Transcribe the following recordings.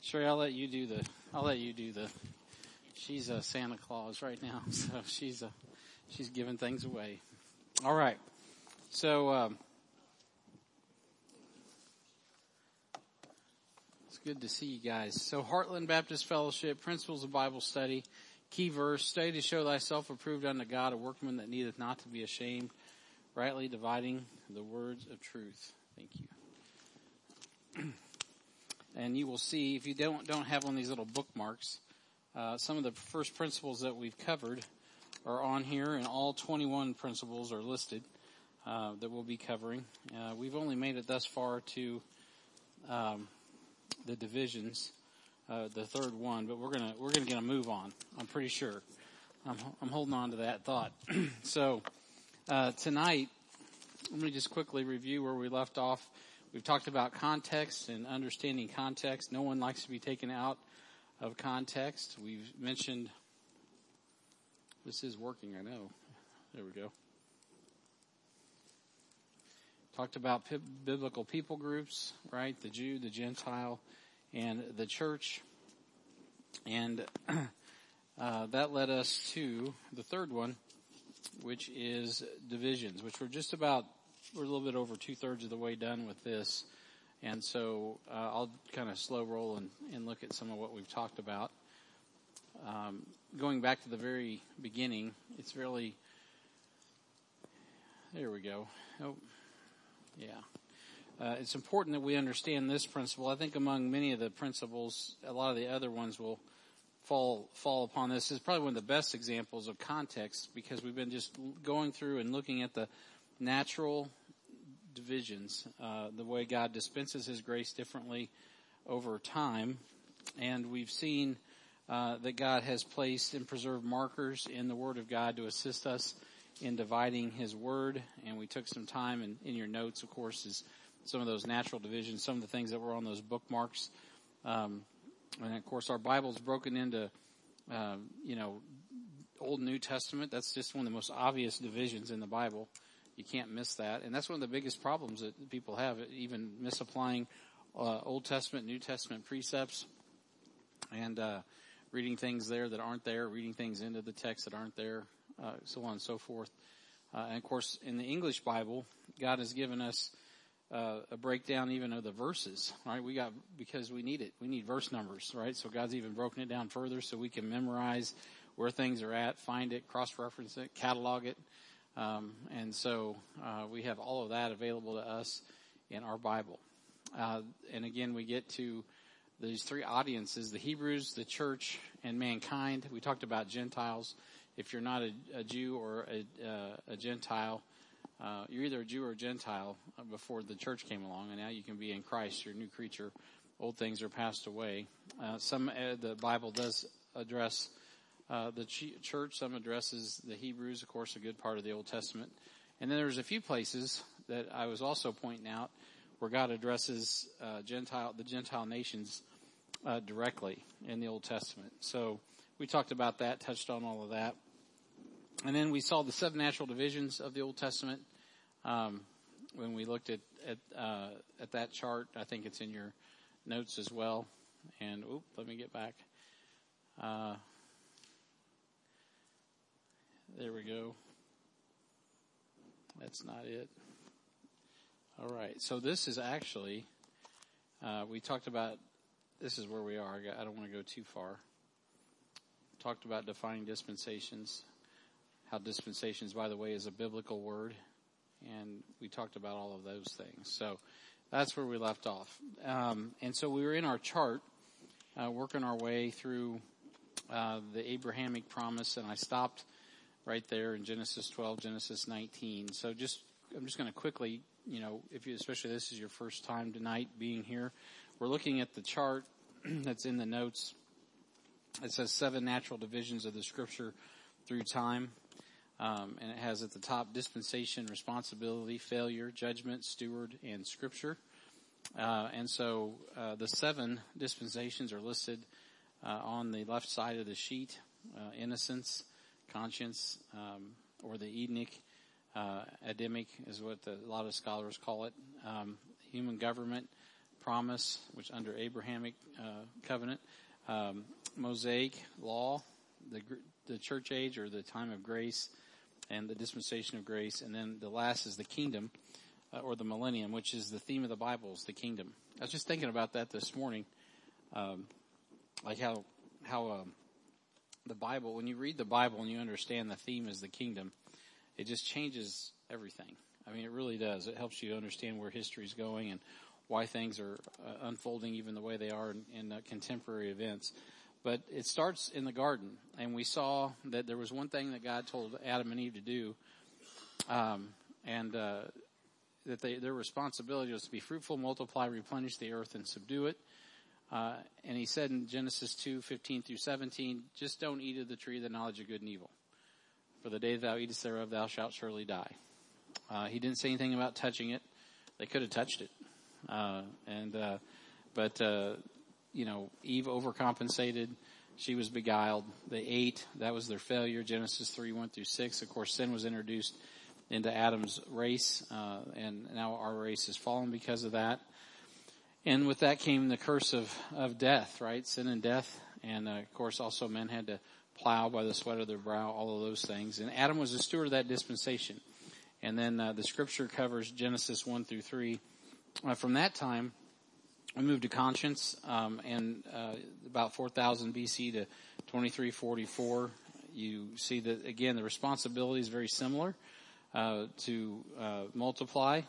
Sherry, I'll let you do the. She's a Santa Claus right now, so she's giving things away. All right, so it's good to see you guys. So Heartland Baptist Fellowship, Principles of Bible Study, key verse: study to show thyself approved unto God, a workman that needeth not to be ashamed, rightly dividing the words of truth. Thank you. And you will see, if you don't have one of these little bookmarks, some of the first principles that we've covered are on here, and all 21 principles are listed that we'll be covering. We've only made it thus far to the divisions, the third one, but we're gonna get a move on. I'm pretty sure. I'm holding on to that thought. So tonight, let me just quickly review where we left off. We've talked about context and understanding context. No one likes to be taken out of context. We've mentioned, this is working, I know. There we go. Talked about biblical people groups, right? The Jew, the Gentile, and the church. And that led us to the third one, which is divisions, which we're a little bit over 2/3 of the way done with this. And so I'll kind of slow roll and look at some of what we've talked about. Going back to the very beginning, it's really, there we go. Oh, yeah. It's important that we understand this principle. I think among many of the principles, a lot of the other ones will fall upon this. This is probably one of the best examples of context, because we've been just going through and looking at the natural divisions, the way God dispenses His grace differently over time. And we've seen that God has placed and preserved markers in the Word of God to assist us in dividing His Word. And we took some time, and in your notes, of course, is some of those natural divisions, some of the things that were on those bookmarks. And of course, our Bible's broken into, Old and New Testament. That's just one of the most obvious divisions in the Bible. You can't miss that. And that's one of the biggest problems that people have, even misapplying Old Testament, New Testament precepts, and reading things there that aren't there, reading things into the text that aren't there, so on and so forth. And of course, in the English Bible, God has given us a breakdown even of the verses, right? Because we need it. We need verse numbers, right? So God's even broken it down further so we can memorize where things are at, find it, cross-reference it, catalog it. And so we have all of that available to us in our Bible. And again, we get to these three audiences: the Hebrews, the church, and mankind. We talked about Gentiles. If you're not a Jew or a Gentile, you're either a Jew or a Gentile before the church came along, and now you can be in Christ. You're a new creature. Old things are passed away. The Bible does address the church. Some addresses the Hebrews, of course, a good part of the Old Testament. And then there's a few places that I was also pointing out where God addresses the Gentile nations directly in the Old Testament. So we talked about that, touched on all of that. And then we saw the 7 natural divisions of the Old Testament when we looked at that chart. I think it's in your notes as well. And let me get back. There we go. That's not it. All right. So this is actually, we talked about, this is where we are. I don't want to go too far. Talked about defining dispensations. How dispensations, by the way, is a biblical word. And we talked about all of those things. So that's where we left off. And so we were in our chart, working our way through the Abrahamic promise, and I stopped right there in Genesis 12, Genesis 19. So I'm just going to quickly, especially this is your first time tonight being here, we're looking at the chart that's in the notes. It says 7 natural divisions of the Scripture through time. And it has at the top dispensation, responsibility, failure, judgment, steward, and Scripture. And so the 7 dispensations are listed on the left side of the sheet. Innocence, conscience, or the Edenic, Adamic is what a lot of scholars call it. Human government, promise, which under Abrahamic covenant, Mosaic law, the church age or the time of grace, and the dispensation of grace, and then the last is the kingdom, or the millennium, which is the theme of the Bible, is the kingdom. I was just thinking about that this morning, like how the Bible, when you read the Bible and you understand the theme is the kingdom, it just changes everything. I mean, it really does. It helps you understand where history's going and why things are unfolding even the way they are in contemporary events. But it starts in the garden, and we saw that there was one thing that God told Adam and Eve to do, and that their responsibility was to be fruitful, multiply, replenish the earth, and subdue it. And he said in Genesis 2:15 through 17, just don't eat of the tree of the knowledge of good and evil. For the day thou eatest thereof, thou shalt surely die. He didn't say anything about touching it. They could have touched it. But Eve overcompensated. She was beguiled. They ate. That was their failure. Genesis 3:1 through 6. Of course, sin was introduced into Adam's race, and now our race has fallen because of that. And with that came the curse of death, right? Sin and death. And, of course, also men had to plow by the sweat of their brow, all of those things. And Adam was a steward of that dispensation. And then the scripture covers Genesis 1 through 3. From that time, we moved to conscience, and about 4000 BC to 2344, you see that, again, the responsibility is very similar to multiply,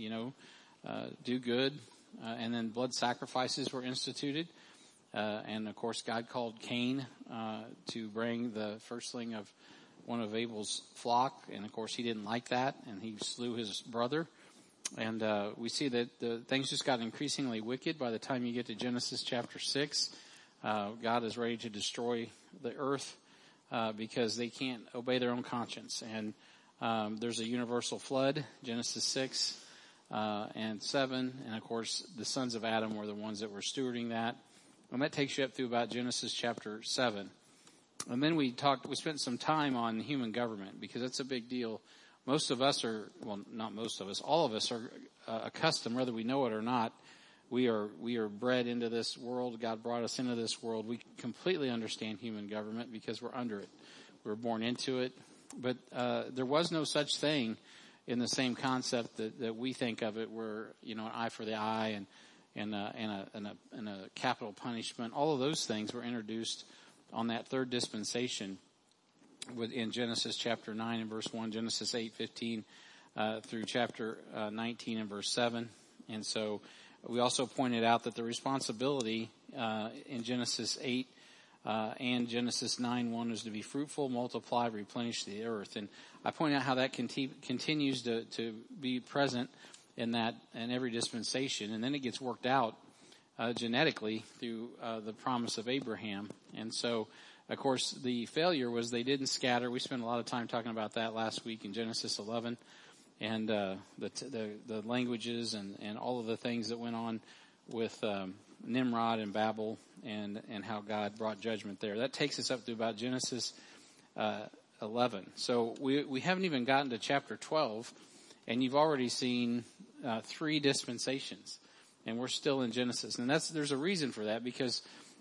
do good, and then blood sacrifices were instituted. And, of course, God called Cain to bring the firstling of one of Abel's flock, and, of course, he didn't like that, and he slew his brother. And we see that the things just got increasingly wicked by the time you get to Genesis chapter 6. God is ready to destroy the earth because they can't obey their own conscience. And there's a universal flood, Genesis 6 and 7. And, of course, the sons of Adam were the ones that were stewarding that. And that takes you up through about Genesis chapter 7. And then we spent some time on human government because that's a big deal. Most of us are, well, not most of us, all of us are accustomed, whether we know it or not. We are bred into this world. God brought us into this world. We completely understand human government because we're under it. We were born into it. But there was no such thing in the same concept that we think of it, where an eye for the eye and a capital punishment. All of those things were introduced on that third dispensation in Genesis chapter 9 and verse 1, Genesis 8:15 through chapter 19 and verse 7. And so we also pointed out that the responsibility in Genesis 8 and Genesis 9:1 is to be fruitful, multiply, replenish the earth. And I point out how that continues to be present in every dispensation. And then it gets worked out genetically through the promise of Abraham. And so, of course, the failure was they didn't scatter. We spent a lot of time talking about that last week in Genesis 11, and the languages and all of the things that went on with Nimrod and Babel and how God brought judgment there. That takes us up to about Genesis 11. So we haven't even gotten to chapter 12, and you've already seen 3 dispensations, and we're still in Genesis. And there's a reason for that, because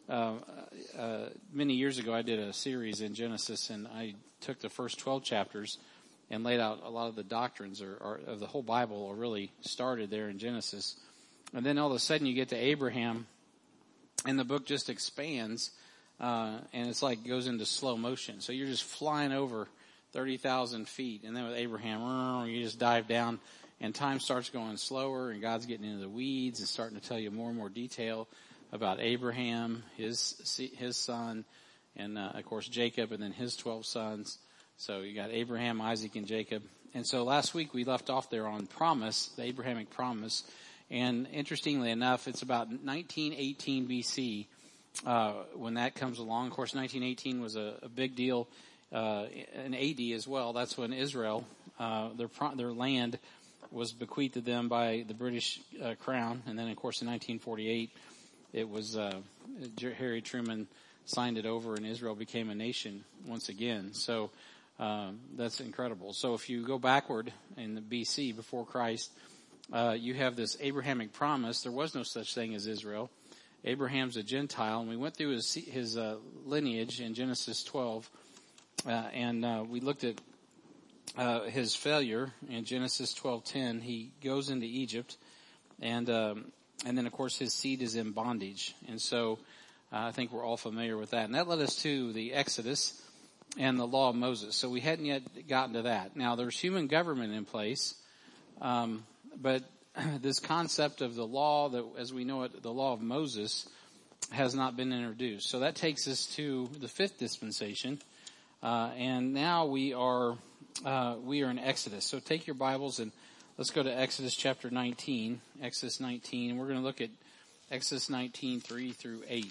many years ago I did a series in Genesis, and I took the first 12 chapters and laid out a lot of the doctrines of the whole Bible are really started there in Genesis. And then all of a sudden you get to Abraham, and the book just expands, and it's like goes into slow motion. So you're just flying over 30,000 feet, and then with Abraham, you just dive down, and time starts going slower, and God's getting into the weeds and starting to tell you more and more detail about Abraham, his son, and of course Jacob, and then his 12 sons. So you got Abraham, Isaac, and Jacob. And so last week we left off there on promise, the Abrahamic promise. And interestingly enough, it's about 1918 BC when that comes along. Of course, 1918 was a big deal in AD as well. That's when Israel, their land was bequeathed to them by the British crown. And then, of course, in 1948, it was Harry Truman signed it over, and Israel became a nation once again. So that's incredible. So if you go backward in the BC, before Christ, you have this Abrahamic promise. There was no such thing as Israel. Abraham's a Gentile, and we went through his lineage in Genesis 12, and we looked at his failure in Genesis 12:10. He goes into Egypt, and then of course his seed is in bondage, and so I think we're all familiar with that. And that led us to the Exodus and the law of Moses. So we hadn't yet gotten to that. Now there's human government in place, but this concept of the law, that as we know it, the law of Moses, has not been introduced. So that takes us to the fifth dispensation, and now we are in Exodus. So take your Bibles and let's go to Exodus chapter 19. Exodus 19, and we're going to look at Exodus 19, 3 through 8.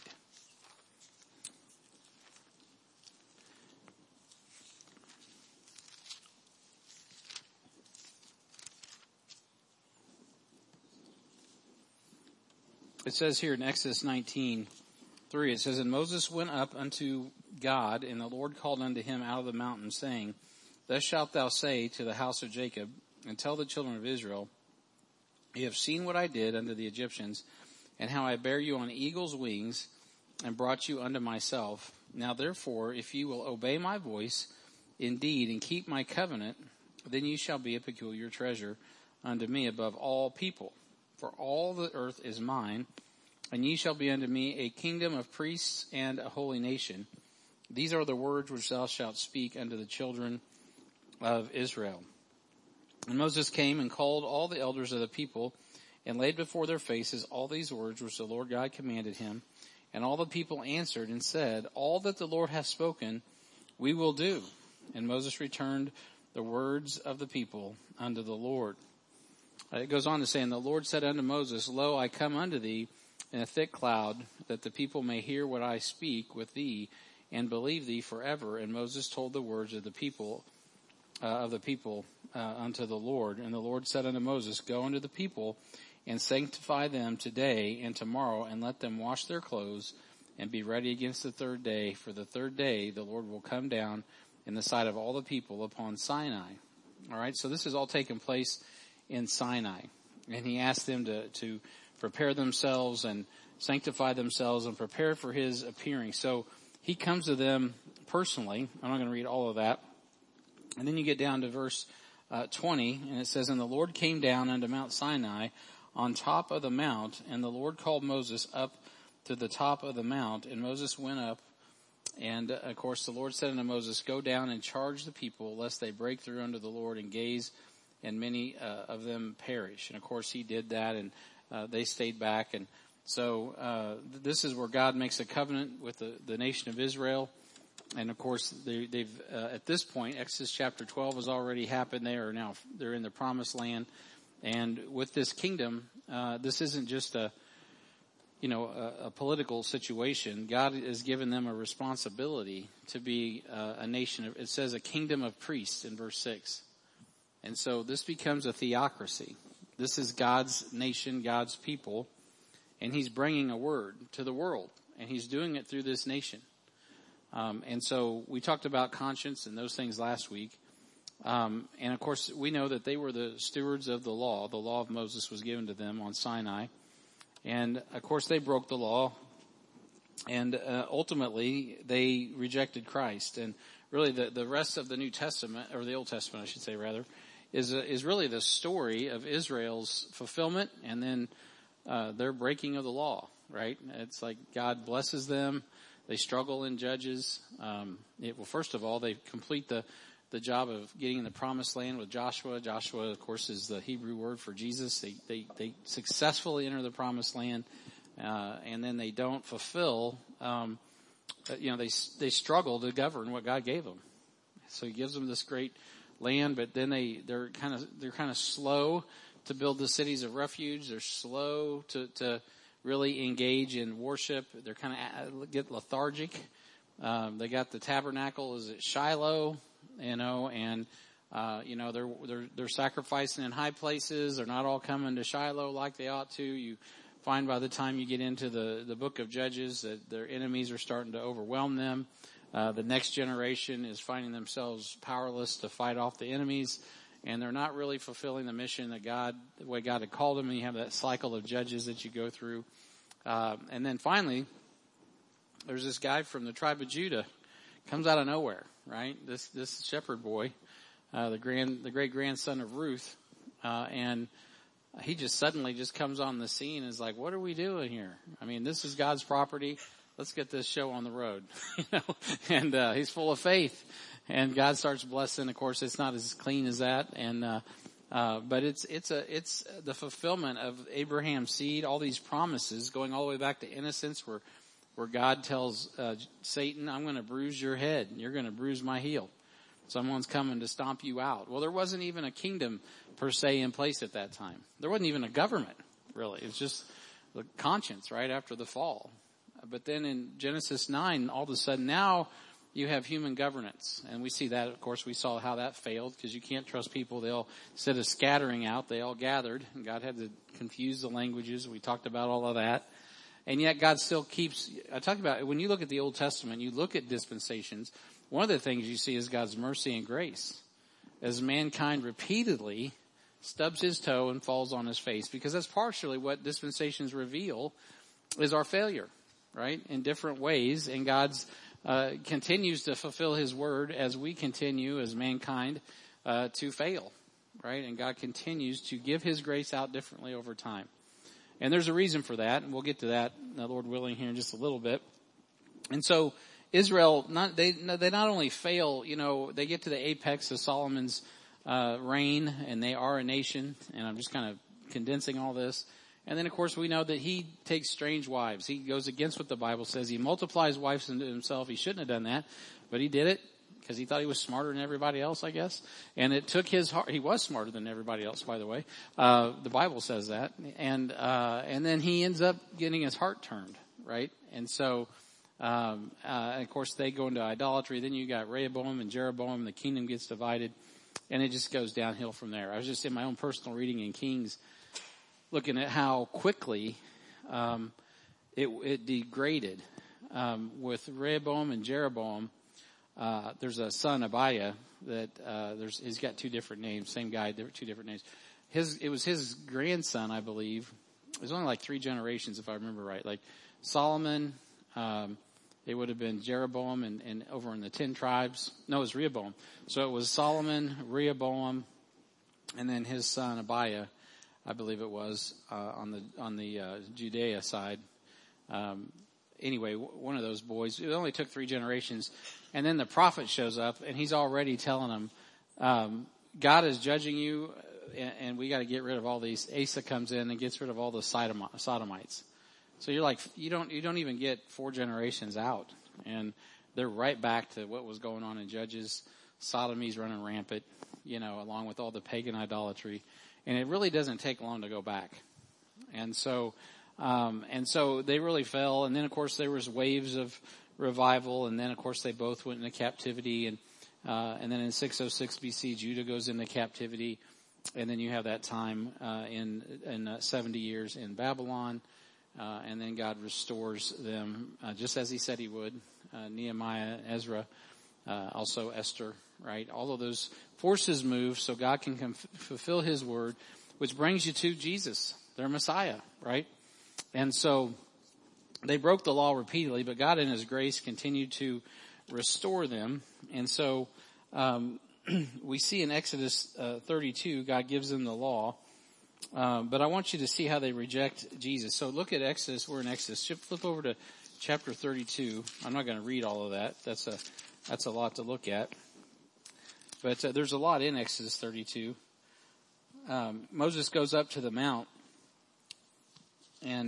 It says here in Exodus 19:3, it says, "And Moses went up unto God, and the Lord called unto him out of the mountain, saying, Thus shalt thou say to the house of Jacob, and tell the children of Israel, Ye have seen what I did unto the Egyptians, and how I bare you on eagle's wings, and brought you unto myself. Now therefore, if you will obey my voice indeed, and keep my covenant, then you shall be a peculiar treasure unto me above all people. For all the earth is mine, and ye shall be unto me a kingdom of priests and a holy nation. These are the words which thou shalt speak unto the children of Israel. And Moses came and called all the elders of the people, and laid before their faces all these words which the Lord God commanded him. And all the people answered and said, All that the Lord hath spoken, we will do. And Moses returned the words of the people unto the Lord." It goes on to say, "And the Lord said unto Moses, Lo, I come unto thee in a thick cloud, that the people may hear what I speak with thee, and believe thee forever." And Moses told the words of the people unto the Lord. And the Lord said unto Moses, Go unto the people, and sanctify them today and tomorrow, and let them wash their clothes, and be ready against the third day. For the third day the Lord will come down in the sight of all the people upon Sinai. All right, so this has all taken place in Sinai. And he asked them to prepare themselves and sanctify themselves and prepare for his appearing. So he comes to them personally. I'm not going to read all of that. And then you get down to verse 20, and it says, "And the Lord came down unto Mount Sinai on top of the mount, and the Lord called Moses up to the top of the mount, and Moses went up. And of course the Lord said unto Moses, Go down and charge the people, lest they break through unto the Lord and gaze, and many of them perish." And of course he did that, and they stayed back. And so this is where God makes a covenant with the nation of Israel. And of course they've at this point, Exodus chapter 12 has already happened. They're in the promised land. And with this kingdom, this isn't just a political situation. God has given them a responsibility to be a nation of, it says, a kingdom of priests in verse 6. And so this becomes a theocracy. This is God's nation, God's people, and he's bringing a word to the world, and he's doing it through this nation. And so we talked about conscience and those things last week. And of course we know that they were the stewards of the law. The law of Moses was given to them on Sinai. And of course they broke the law, and ultimately they rejected Christ. And really the rest of the New Testament, or the Old Testament I should say rather, is really the story of Israel's fulfillment and then their breaking of the law, right? It's like God blesses them. They struggle in Judges. First of all, they complete the job of getting in the promised land with Joshua. Joshua, of course, is the Hebrew word for Jesus. They successfully enter the promised land, and then they don't fulfill. They struggle to govern what God gave them. So he gives them this great land, but then they're kind of slow to build the cities of refuge. They're slow to really engage in worship. They're kind of get lethargic. They got the tabernacle is at Shiloh, and they're sacrificing in high places. They're not all coming to Shiloh like they ought to. You find by the time you get into the book of Judges that their enemies are starting to overwhelm them. The next generation is finding themselves powerless to fight off the enemies. and they're not really fulfilling the mission that the way God had called them, and you have that cycle of judges that you go through. And then finally, there's this guy from the tribe of Judah, comes out of nowhere, right? This shepherd boy, the great grandson of Ruth, and he just suddenly just comes on the scene and is like, what are we doing here? I mean, this is God's property. Let's get this show on the road, and he's full of faith, and God starts blessing. Of course, it's not as clean as that. But it's the fulfillment of Abraham's seed, all these promises going all the way back to innocence where God tells, Satan, I'm going to bruise your head and you're going to bruise my heel. Someone's coming to stomp you out. Well, there wasn't even a kingdom per se in place at that time. There wasn't even a government, really. It was just the conscience right after the fall. But then in Genesis 9, all of a sudden now you have human governance. And we see that, of course, we saw how that failed because you can't trust people. They all, instead of scattering out, they all gathered. And God had to confuse the languages. We talked about all of that. And yet God still keeps, I talk about, when you look at the Old Testament, you look at dispensations, one of the things you see is God's mercy and grace. As mankind repeatedly stubs his toe and falls on his face, because that's partially what dispensations reveal is our failure, right? In different ways. And God's continues to fulfill his word as we continue as mankind to fail, right? And God continues to give his grace out differently over time. And there's a reason for that, and we'll get to that, Lord willing, here in just a little bit. And so Israel, they not only fail, they get to the apex of Solomon's reign, and they are a nation, and I'm just kind of condensing all this. And then, of course, we know that he takes strange wives. He goes against what the Bible says. He multiplies wives into himself. He shouldn't have done that, but he did it because he thought he was smarter than everybody else, I guess. And it took his heart. He was smarter than everybody else, by the way. The Bible says that. And then he ends up getting his heart turned, right? And so, of course, they go into idolatry. Then you got Rehoboam and Jeroboam. The kingdom gets divided, and it just goes downhill from there. I was just in my own personal reading in Kings, looking at how quickly it degraded. With Rehoboam and Jeroboam, there's a son, Abiah, that he's got two different names, same guy, two different names. It was his grandson, I believe. It was only like 3 generations, if I remember right. Like Solomon, it would have been Jeroboam and over in the 10 tribes. No, it was Rehoboam. So it was Solomon, Rehoboam, and then his son, Abiah, I believe it was, on the Judea side. Anyway, one of those boys. It only took 3 generations. And then the prophet shows up, and he's already telling them, God is judging you, and we got to get rid of all these. Asa comes in and gets rid of all the sodomites. So you're like, you don't even get 4 generations out. And they're right back to what was going on in Judges. Sodomy's running rampant, along with all the pagan idolatry. And it really doesn't take long to go back. And so they really fell. And then, of course, there was waves of revival. And then, of course, they both went into captivity. And then in 606 BC, Judah goes into captivity. And then you have that time in 70 years in Babylon. And then God restores them just as he said he would. Nehemiah, Ezra, also Esther, right? All of those forces move so God can fulfill his word, which brings you to Jesus, their Messiah, right? And so they broke the law repeatedly, but God in his grace continued to restore them. And so we see in Exodus 32, God gives them the law. But I want you to see how they reject Jesus. So look at Exodus. We're in Exodus. Flip over to chapter 32. I'm not going to read all of that. That's a lot to look at. But there's a lot in Exodus 32. Moses goes up to the mount, and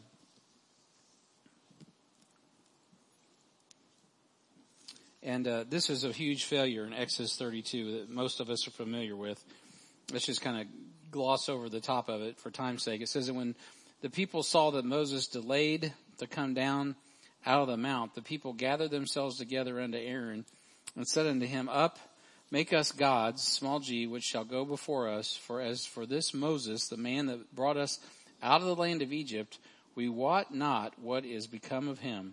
this is a huge failure in Exodus 32 that most of us are familiar with. Let's just kind of gloss over the top of it for time's sake. It says that when the people saw that Moses delayed to come down out of the mount, the people gathered themselves together unto Aaron and said unto him, Up, make us gods, small g, which shall go before us. For as for this Moses, the man that brought us out of the land of Egypt, we wot not what is become of him.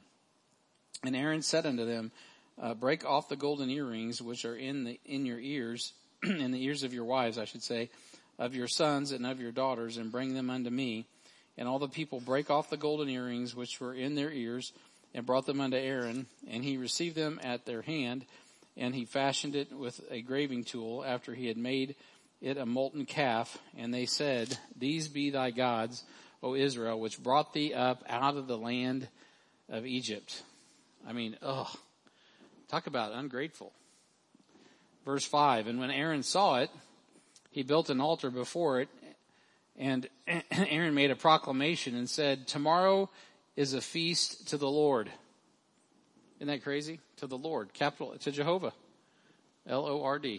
And Aaron said unto them, Break off the golden earrings which are in your ears, in the ears of your wives, I should say, of your sons and of your daughters, and bring them unto me. And all the people brake off the golden earrings which were in their ears, and brought them unto Aaron, and he received them at their hand, and he fashioned it with a graving tool, after he had made it a molten calf. And they said, These be thy gods, O Israel, which brought thee up out of the land of Egypt. I mean, talk about ungrateful. Verse 5, and when Aaron saw it, he built an altar before it, and Aaron made a proclamation and said, Tomorrow is a feast to the Lord. Isn't that crazy? To the Lord, capital, to Jehovah, Lord.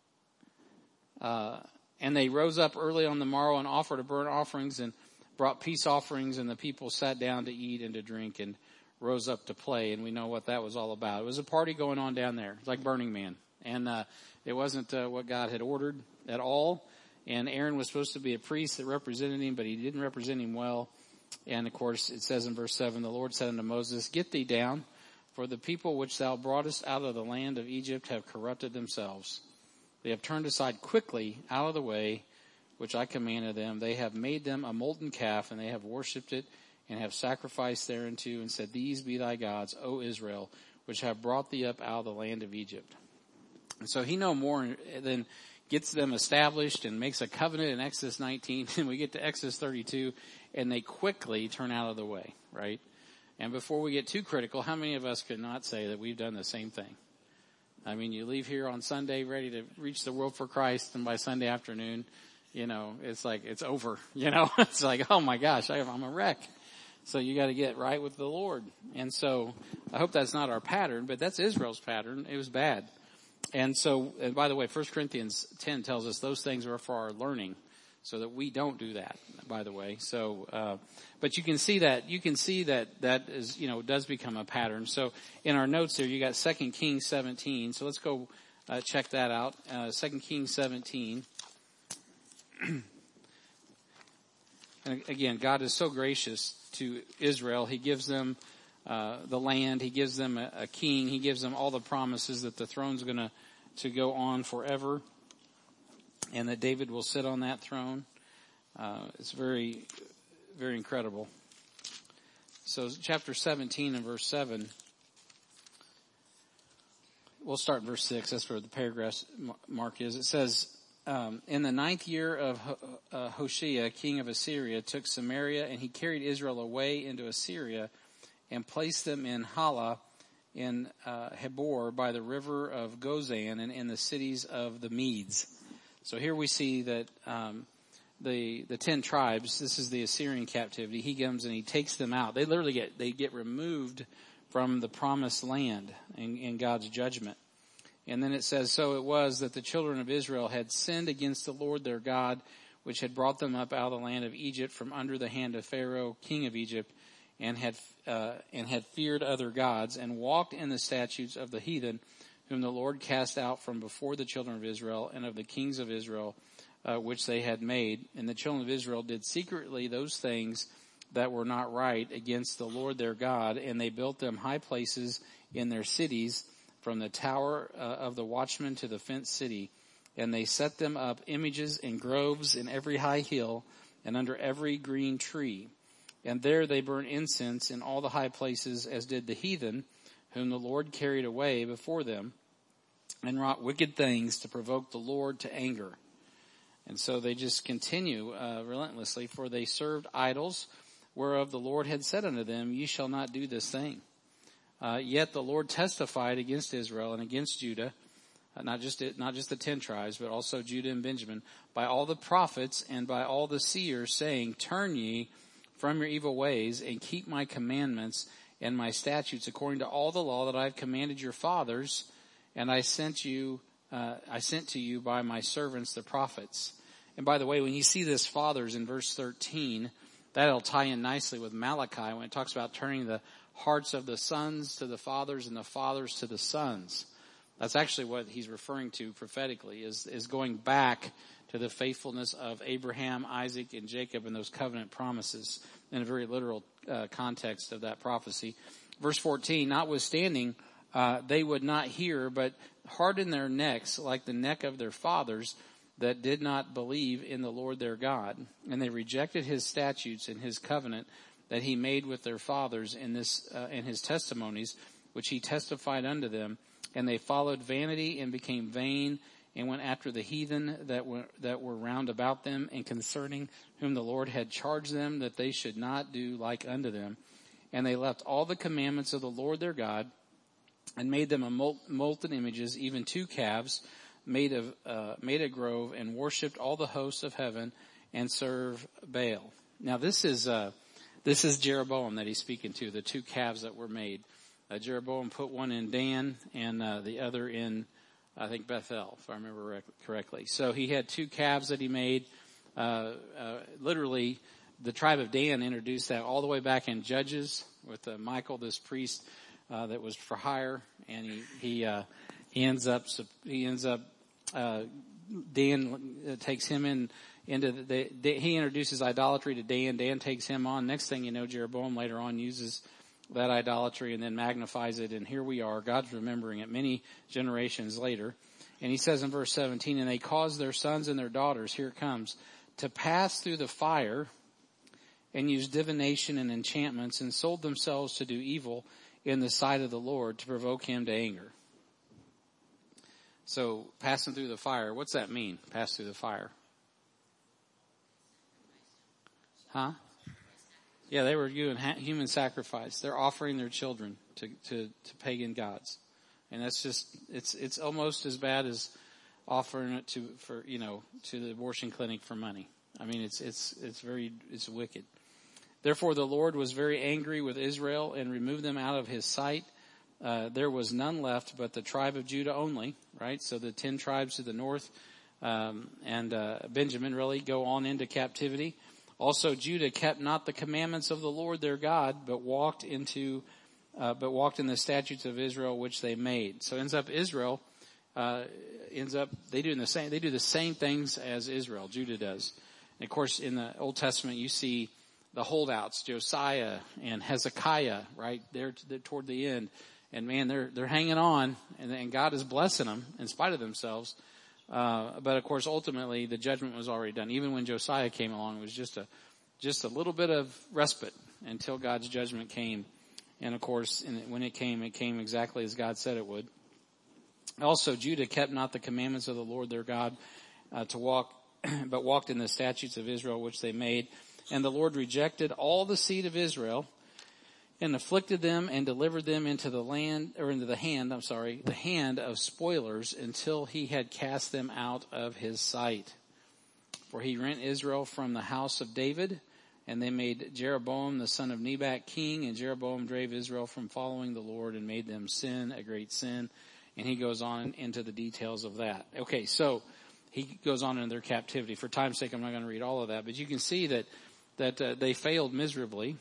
And they rose up early on the morrow and offered burnt offerings and brought peace offerings, and the people sat down to eat and to drink and rose up to play. And we know what that was all about. It was a party going on down there. It's like Burning Man. And it wasn't what God had ordered at all. And Aaron was supposed to be a priest that represented him, but he didn't represent him well. And of course, it says in verse 7, the Lord said unto Moses, Get thee down, for the people which thou broughtest out of the land of Egypt have corrupted themselves. They have turned aside quickly out of the way which I commanded them. They have made them a molten calf, and they have worshipped it, and have sacrificed thereunto, and said, These be thy gods, O Israel, which have brought thee up out of the land of Egypt. And so he no more than gets them established and makes a covenant in Exodus 19, and we get to Exodus 32, and they quickly turn out of the way, right? And before we get too critical, how many of us could not say that we've done the same thing? I mean, you leave here on Sunday ready to reach the world for Christ, and by Sunday afternoon, it's like it's over, It's like, oh my gosh, I'm a wreck. So you got to get right with the Lord. And so I hope that's not our pattern, but that's Israel's pattern. It was bad. And by the way, 1 Corinthians 10 tells us those things are for our learning, so that we don't do that, by the way. So, but you can see that is, does become a pattern. So in our notes there, you got 2 Kings 17. So let's go, check that out. 2 Kings 17. And again, God is so gracious to Israel. He gives them the land. He gives them a king. He gives them all the promises that the throne's going to go on forever, and that David will sit on that throne. It's very, very incredible. So chapter 17 and verse 7. We'll start in verse 6. That's where the paragraph mark is. It says, in the 9th year of Hoshea, king of Assyria, took Samaria, and he carried Israel away into Assyria and placed them in Halah, in Hebor, by the river of Gozan, and in the cities of the Medes. So here we see that the 10 tribes, this is the Assyrian captivity. He comes and he takes them out. They literally get removed from the promised land in God's judgment. And then it says, So it was that the children of Israel had sinned against the Lord their God, which had brought them up out of the land of Egypt from under the hand of Pharaoh, king of Egypt, and had feared other gods, and walked in the statutes of the heathen, whom the Lord cast out from before the children of Israel, and of the kings of Israel, which they had made. And the children of Israel did secretly those things that were not right against the Lord their God, and they built them high places in their cities, from the tower of the watchman to the fenced city. And they set them up images in groves in every high hill, and under every green tree. And there they burnt incense in all the high places, as did the heathen, whom the Lord carried away before them, and wrought wicked things to provoke the Lord to anger. And so they just continue relentlessly, for they served idols, whereof the Lord had said unto them, Ye shall not do this thing. Yet the Lord testified against Israel and against Judah, not just the 10 tribes, but also Judah and Benjamin, by all the prophets and by all the seers, saying, Turn ye from your evil ways, and keep my commandments and my statutes, according to all the law that I have commanded your fathers, and I sent to you by my servants the prophets. And by the way, when you see this fathers in verse 13, that'll tie in nicely with Malachi when it talks about turning the hearts of the sons to the fathers and the fathers to the sons. That's actually what he's referring to prophetically, is going back to the faithfulness of Abraham, Isaac, and Jacob and those covenant promises in a very literal context of that prophecy. Verse 14, notwithstanding, they would not hear, but hardened their necks like the neck of their fathers that did not believe in the Lord their God. And they rejected his statutes and his covenant that he made with their fathers in his testimonies, which he testified unto them. And they followed vanity and became vain, and went after the heathen that were round about them, and concerning whom the Lord had charged them that they should not do like unto them. And they left all the commandments of the Lord their God, and made them a molten images, even 2 calves made a grove, and worshipped all the hosts of heaven, and served Baal. Now this is Jeroboam that he's speaking to, the 2 calves that were made. Jeroboam put one in Dan and the other in, I think, Bethel, if I remember correctly. So he had 2 calves that he made. Literally, the tribe of Dan introduced that all the way back in Judges with Michael, this priest that was for hire, and he ends up Dan takes him into he introduces idolatry to Dan. Dan takes him on. Next thing you know, Jeroboam later on uses that idolatry and then magnifies it. And here we are. God's remembering it many generations later. And he says in verse 17, and they caused their sons and their daughters, here it comes, to pass through the fire and use divination and enchantments, and sold themselves to do evil in the sight of the Lord to provoke him to anger. So passing through the fire, what's that mean? Pass through the fire. Huh? Yeah, they were doing human sacrifice. They're offering their children to pagan gods. And that's just, it's almost as bad as offering it to the abortion clinic for money. I mean, it's wicked. Therefore the Lord was very angry with Israel and removed them out of his sight. There was none left but the tribe of Judah only, right? So the 10 tribes to the north, and Benjamin really go on into captivity. Also Judah kept not the commandments of the Lord their God, but walked in the statutes of Israel which they made. So Israel they do the same things as Israel, Judah does. And of course in the Old Testament you see the holdouts, Josiah and Hezekiah, right? They're toward the end. And man, they're hanging on, and God is blessing them in spite of themselves. But of course, ultimately, the judgment was already done. Even when Josiah came along, it was just a little bit of respite until God's judgment came. And of course, when it came exactly as God said it would. Also, Judah kept not the commandments of the Lord their God but walked in the statutes of Israel which they made. And the Lord rejected all the seed of Israel, and afflicted them and delivered them into the hand of spoilers, until he had cast them out of his sight. For he rent Israel from the house of David, and they made Jeroboam the son of Nebat king, and Jeroboam drave Israel from following the Lord and made them sin, a great sin. And he goes on into the details of that. Okay, so he goes on in their captivity. For time's sake, I'm not going to read all of that, but you can see that they failed miserably.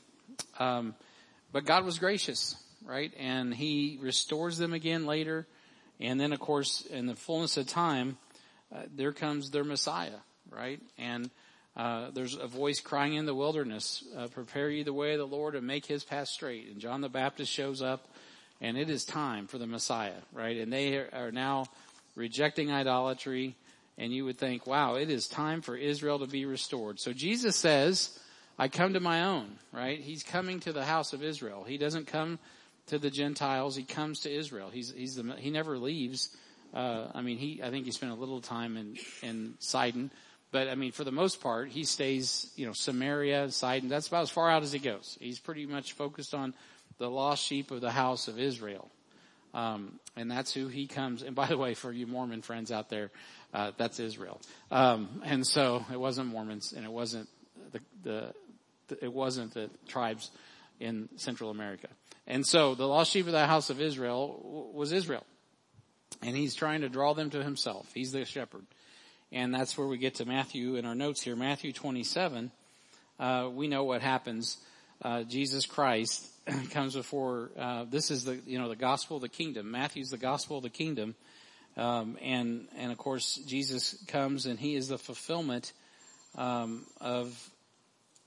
But God was gracious, right? And he restores them again later. And then, of course, in the fullness of time, there comes their Messiah, right? And there's a voice crying in the wilderness, prepare ye the way of the Lord and make his path straight. And John the Baptist shows up, and it is time for the Messiah, right? And they are now rejecting idolatry. And you would think, wow, it is time for Israel to be restored. So Jesus says, I come to my own, right? He's coming to the house of Israel. He doesn't come to the Gentiles. He comes to Israel. He never leaves. I think he spent a little time in Sidon, but I mean, for the most part, he stays, Samaria, Sidon. That's about as far out as he goes. He's pretty much focused on the lost sheep of the house of Israel. And that's who he comes. And by the way, for you Mormon friends out there, that's Israel. And so it wasn't Mormons, and it wasn't the tribes in Central America. And so the lost sheep of the house of Israel was Israel. And he's trying to draw them to himself. He's the shepherd. And that's where we get to Matthew in our notes here. Matthew 27, we know what happens. Jesus Christ comes before, this is the gospel of the kingdom. Matthew's the gospel of the kingdom. And of course, Jesus comes and he is the fulfillment, of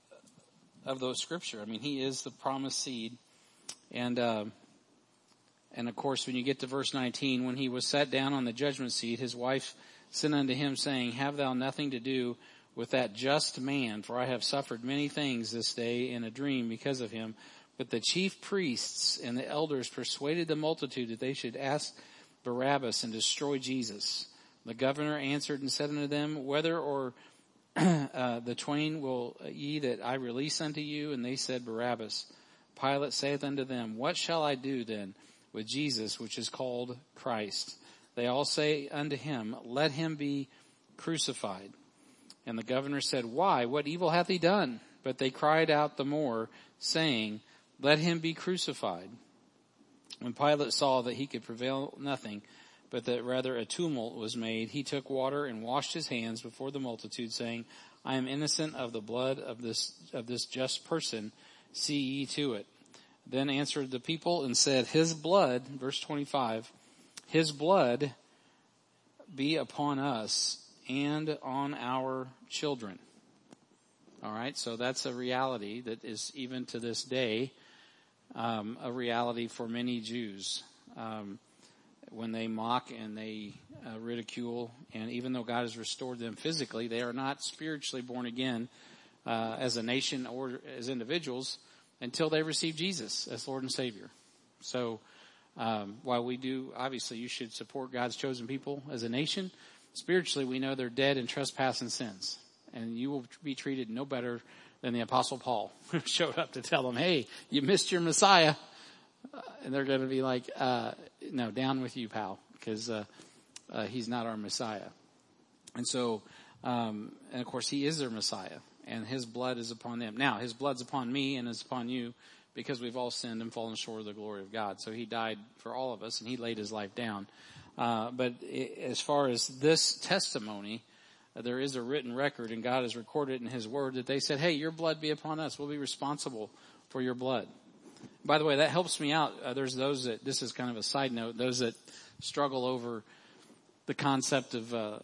those scripture. I mean, he is the promised seed. And And of course, when you get to verse 19, when he was sat down on the judgment seat, his wife sent unto him, saying, Have thou nothing to do with that just man, for I have suffered many things this day in a dream because of him. But the chief priests and the elders persuaded the multitude that they should ask Barabbas and destroy Jesus. The governor answered and said unto them, Whether or the twain will ye that I release unto you? And they said, Barabbas. Pilate saith unto them, What shall I do then with Jesus, which is called Christ? They all say unto him, Let him be crucified. And the governor said, Why? What evil hath he done? But they cried out the more, saying, Let him be crucified. When Pilate saw that he could prevail nothing, but that rather a tumult was made, he took water and washed his hands before the multitude, saying, I am innocent of the blood of this just person. See ye to it. Then answered the people and said, His blood, verse 25, His blood be upon us and on our children. All right, so that's a reality that is even to this day a reality for many Jews. When they mock and they ridicule, and even though God has restored them physically, they are not spiritually born again as a nation or as individuals until they receive Jesus as Lord and Savior. So while we do, obviously you should support God's chosen people as a nation, spiritually we know they're dead in trespass and sins. And you will be treated no better than the Apostle Paul, who showed up to tell them, hey, you missed your Messiah. And they're going to be like, no, down with you, pal, because he's not our Messiah. And so, and of course, he is their Messiah, and his blood is upon them. Now, his blood's upon me and is upon you because we've all sinned and fallen short of the glory of God. So he died for all of us, and he laid his life down. But as far as this testimony, there is a written record, and God has recorded in his word that they said, hey, your blood be upon us. We'll be responsible for your blood. By the way, that helps me out. There's those that, this is kind of a side note, those that struggle over the concept of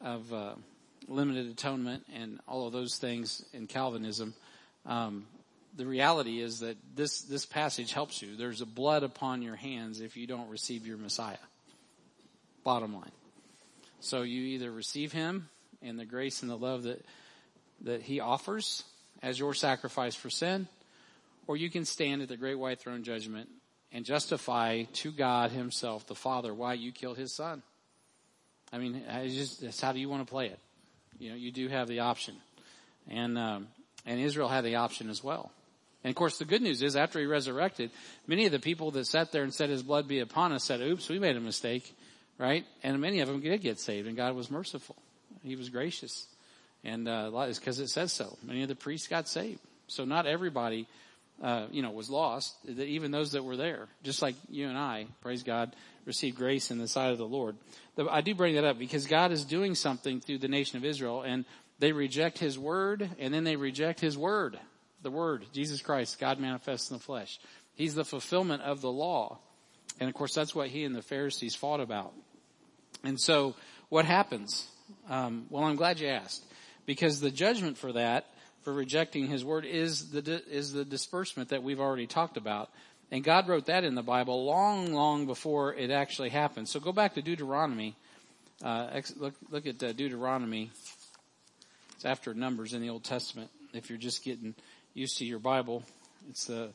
limited atonement and all of those things in Calvinism. The reality is that this passage helps you. There's a blood upon your hands if you don't receive your Messiah. Bottom line. So you either receive him and the grace and the love that he offers as your sacrifice for sin, or you can stand at the great white throne judgment and justify to God himself, the Father, why you killed his son. I mean, that's how do you want to play it? You know, you do have the option. And Israel had the option as well. And of course, the good news is after he resurrected, many of the people that sat there and said his blood be upon us said, oops, we made a mistake, right? And many of them did get saved, and God was merciful. He was gracious. And it's because it says so. Many of the priests got saved. So not everybody was lost, even those that were there, just like you and I, praise God, received grace in the sight of the Lord. I do bring that up because God is doing something through the nation of Israel, and they reject his word, and then they reject his word, the word, Jesus Christ, God manifest in the flesh. He's the fulfillment of the law. And of course, that's what he and the Pharisees fought about. And so what happens? Well, I'm glad you asked, because the judgment for that, for rejecting his word, is the disbursement that we've already talked about. And God wrote that in the Bible long, long before it actually happened. So go back to Deuteronomy. Look at Deuteronomy. It's after Numbers in the Old Testament. If you're just getting used to your Bible, it's the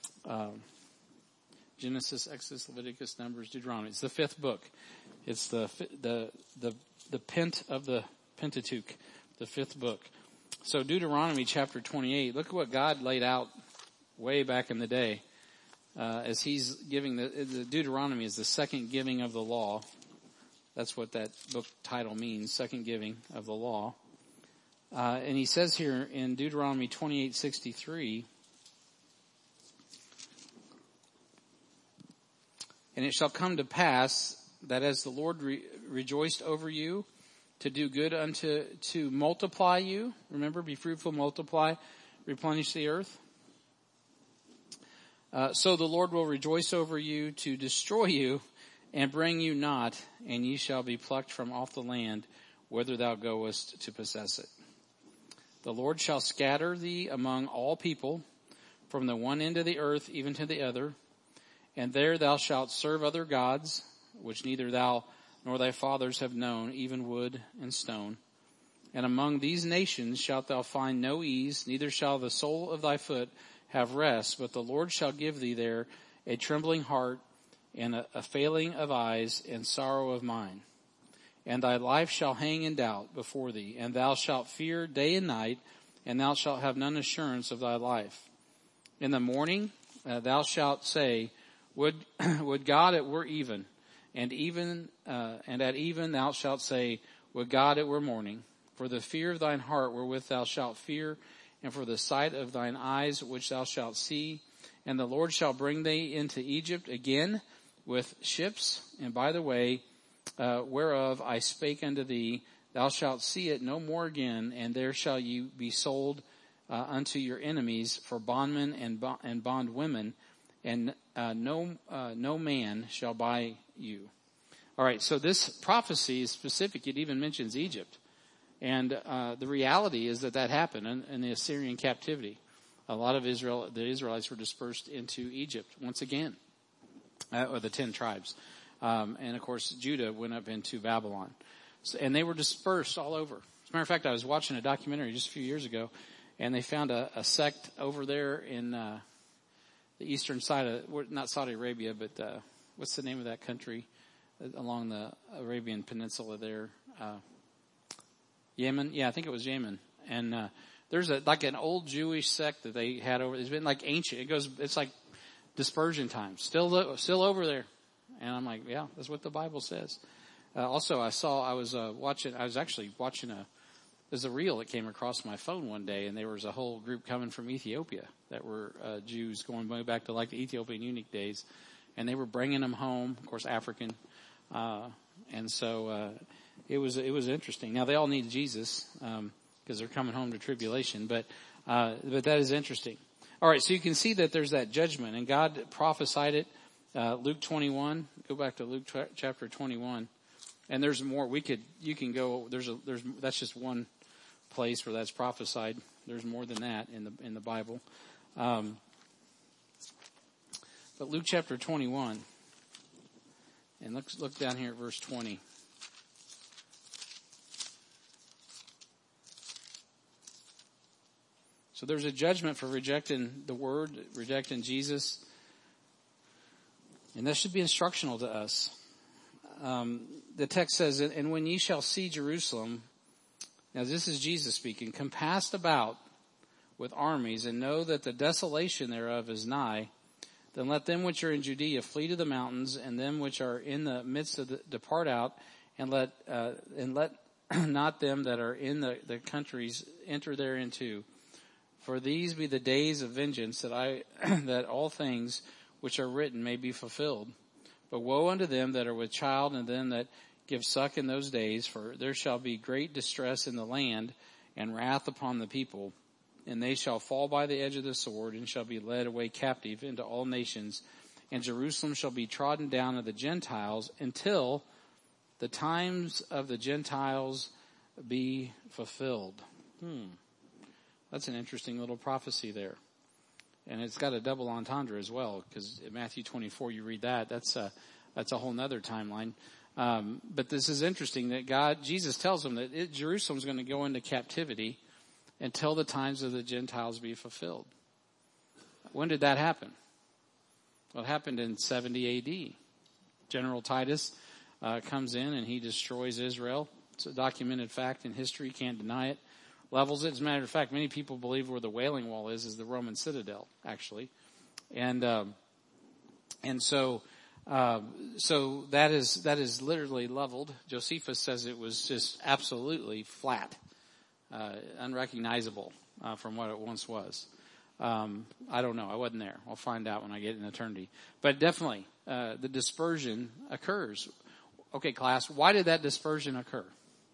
Genesis, Exodus, Leviticus, Numbers, Deuteronomy. It's the fifth book. It's the Pent of the Pentateuch, the fifth book. So Deuteronomy chapter 28, look at what God laid out way back in the day, as he's giving the Deuteronomy is the second giving of the law. That's what that book title means, second giving of the law. And he says here in Deuteronomy 28:63, and it shall come to pass that as the Lord rejoiced over you, to do good to multiply you. Remember, be fruitful, multiply, replenish the earth. So the Lord will rejoice over you to destroy you and bring you not, and ye shall be plucked from off the land whither thou goest to possess it. The Lord shall scatter thee among all people from the one end of the earth even to the other, And there thou shalt serve other gods, which neither thou nor thy fathers have known, even wood and stone. And among these nations shalt thou find no ease, neither shall the sole of thy foot have rest, but the Lord shall give thee there a trembling heart, and a failing of eyes, and sorrow of mind. And thy life shall hang in doubt before thee, and thou shalt fear day and night, and thou shalt have none assurance of thy life. In the morning thou shalt say, Would God it were even, and at even thou shalt say, Would God it were morning. For the fear of thine heart wherewith thou shalt fear, and for the sight of thine eyes which thou shalt see. And the Lord shall bring thee into Egypt again with ships, and by the way whereof I spake unto thee, thou shalt see it no more again, and there shall you be sold unto your enemies for bondmen and bondwomen, and no man shall buy you. All right, so this prophecy is specific. It even mentions Egypt. And the reality is that happened in the Assyrian captivity. A lot of the Israelites were dispersed into Egypt once again, or the 10 tribes. And of course, Judah went up into Babylon. And they were dispersed all over. As a matter of fact, I was watching a documentary just a few years ago, and they found a sect over there in the eastern side of, not Saudi Arabia, but what's the name of that country along the Arabian Peninsula there? Yemen? Yeah, I think it was Yemen. And there's like an old Jewish sect that they had over. It's been like ancient. It's like dispersion time. Still over there. And I'm like, yeah, that's what the Bible says. Also, I was actually watching there's a reel that came across my phone one day, and there was a whole group coming from Ethiopia that were Jews going back to like the Ethiopian eunuch days, and they were bringing them home, of course, African, and so it was interesting. Now they all need Jesus because they're coming home to tribulation, but that is interesting. All right, so you can see that there's that judgment, and God prophesied it. Luke 21. Go back to Luke chapter 21, and there's more. You can go. That's just one place where that's prophesied. There's more than that in the Bible. But Luke chapter 21, and look down here at verse 20. So there's a judgment for rejecting the word, rejecting Jesus. And that should be instructional to us. The text says, and when ye shall see Jerusalem, now this is Jesus speaking, compassed about with armies, and know that the desolation thereof is nigh, then let them which are in Judea flee to the mountains, and them which are in the midst of depart out, and let not them that are in the countries enter thereinto. For these be the days of vengeance, that all things which are written may be fulfilled. But woe unto them that are with child, and them that give suck in those days, for there shall be great distress in the land, and wrath upon the people. And they shall fall by the edge of the sword, and shall be led away captive into all nations. And Jerusalem shall be trodden down of the Gentiles, until the times of the Gentiles be fulfilled. That's an interesting little prophecy there. And it's got a double entendre as well, because in Matthew 24, you read that. That's a whole nother timeline. But this is interesting that Jesus tells them that Jerusalem's going to go into captivity until the times of the Gentiles be fulfilled. When did that happen? Well, it happened in 70 AD. General Titus comes in and he destroys Israel. It's a documented fact in history. Can't deny it. Levels it. As a matter of fact, many people believe where the Wailing Wall is the Roman citadel, actually. And so that is literally leveled. Josephus says it was just absolutely flat, unrecognizable, from what it once was. I don't know. I wasn't there. I'll find out when I get in eternity. But definitely, the dispersion occurs. Okay, class, why did that dispersion occur?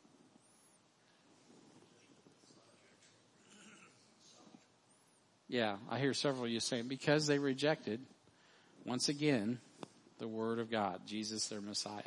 Yeah, I hear several of you saying, because they rejected, once again, the Word of God, Jesus their Messiah.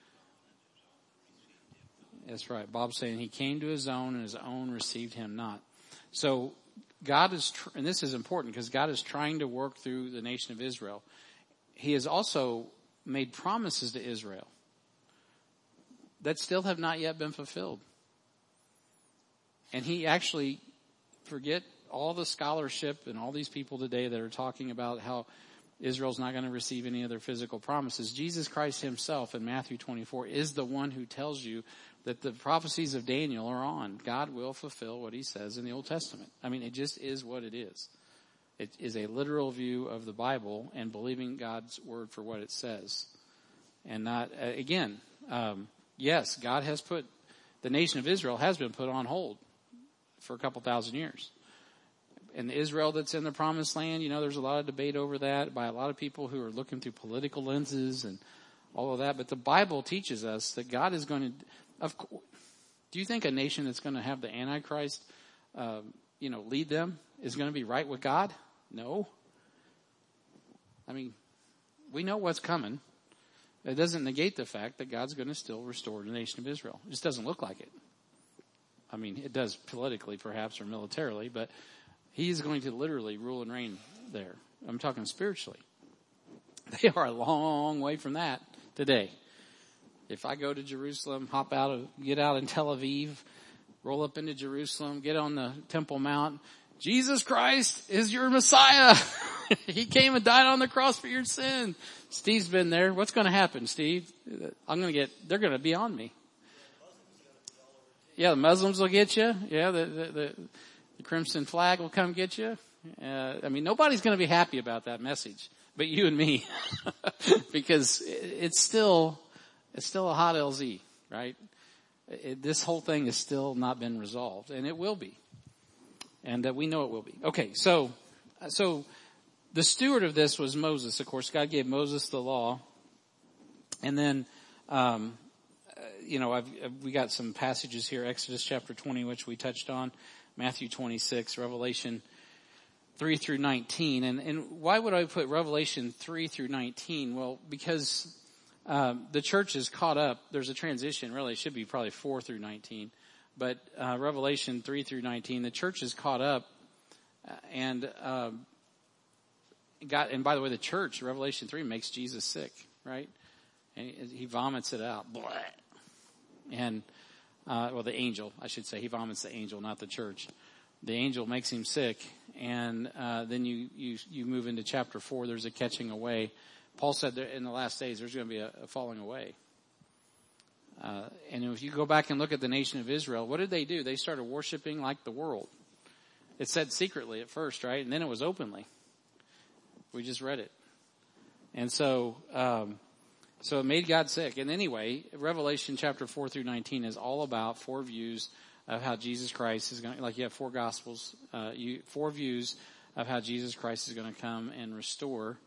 That's right. Bob's saying he came to his own, and his own received him not. So God is, and this is important because God is trying to work through the nation of Israel. he has also made promises to Israel that still have not yet been fulfilled. And he actually, forget all the scholarship and all these people today that are talking about how Israel's not going to receive any of their physical promises. Jesus Christ himself in Matthew 24 is the one who tells you that the prophecies of Daniel are on. God will fulfill what he says in the Old Testament. I mean, it just is what it is. It is a literal view of the Bible and believing God's word for what it says. And not, yes, God has put, the nation of Israel has been put on hold for a couple thousand years. And the Israel that's in the promised land, there's a lot of debate over that by a lot of people who are looking through political lenses and all of that. But the Bible teaches us that God is going to, do you think a nation that's going to have the Antichrist, lead them is going to be right with God? No. I mean, we know what's coming. It doesn't negate the fact that God's going to still restore the nation of Israel. It just doesn't look like it. I mean, it does politically perhaps or militarily, but he is going to literally rule and reign there. I'm talking spiritually. They are a long way from that today. If I go to Jerusalem, get out in Tel Aviv, roll up into Jerusalem, get on the Temple Mount, Jesus Christ is your Messiah. He came and died on the cross for your sin. Steve's been there. What's going to happen, Steve? They're going to be on me. Yeah, the Muslims will get you. Yeah, the crimson flag will come get you. Nobody's going to be happy about that message, but you and me, because it's still a hot LZ, right? This whole thing has still not been resolved, and it will be, and we know it will be. Okay, so the steward of this was Moses. Of course, God gave Moses the law, and then we got some passages here: Exodus chapter 20, which we touched on. Matthew 26, Revelation 3 through 19. And why would I put Revelation 3 through 19? Well, because the church is caught up. There's a transition, really. It should be probably 4 through 19. But Revelation 3 through 19, the church is caught up. And by the way, the church, Revelation 3, makes Jesus sick, right? And he vomits it out. Blah. And the angel, I should say. He vomits the angel, not the church. The angel makes him sick, and then you move into chapter 4. There's a catching away. Paul said that in the last days there's going to be a falling away. And if you go back and look at the nation of Israel, what did they do? They started worshiping like the world. It said secretly at first, right? And then it was openly. We just read it. And so it made God sick. And anyway, Revelation chapter 4 through 19 is all about 4 views of how Jesus Christ is going to, like you have 4 gospels, 4 views of how Jesus Christ is going to come and restore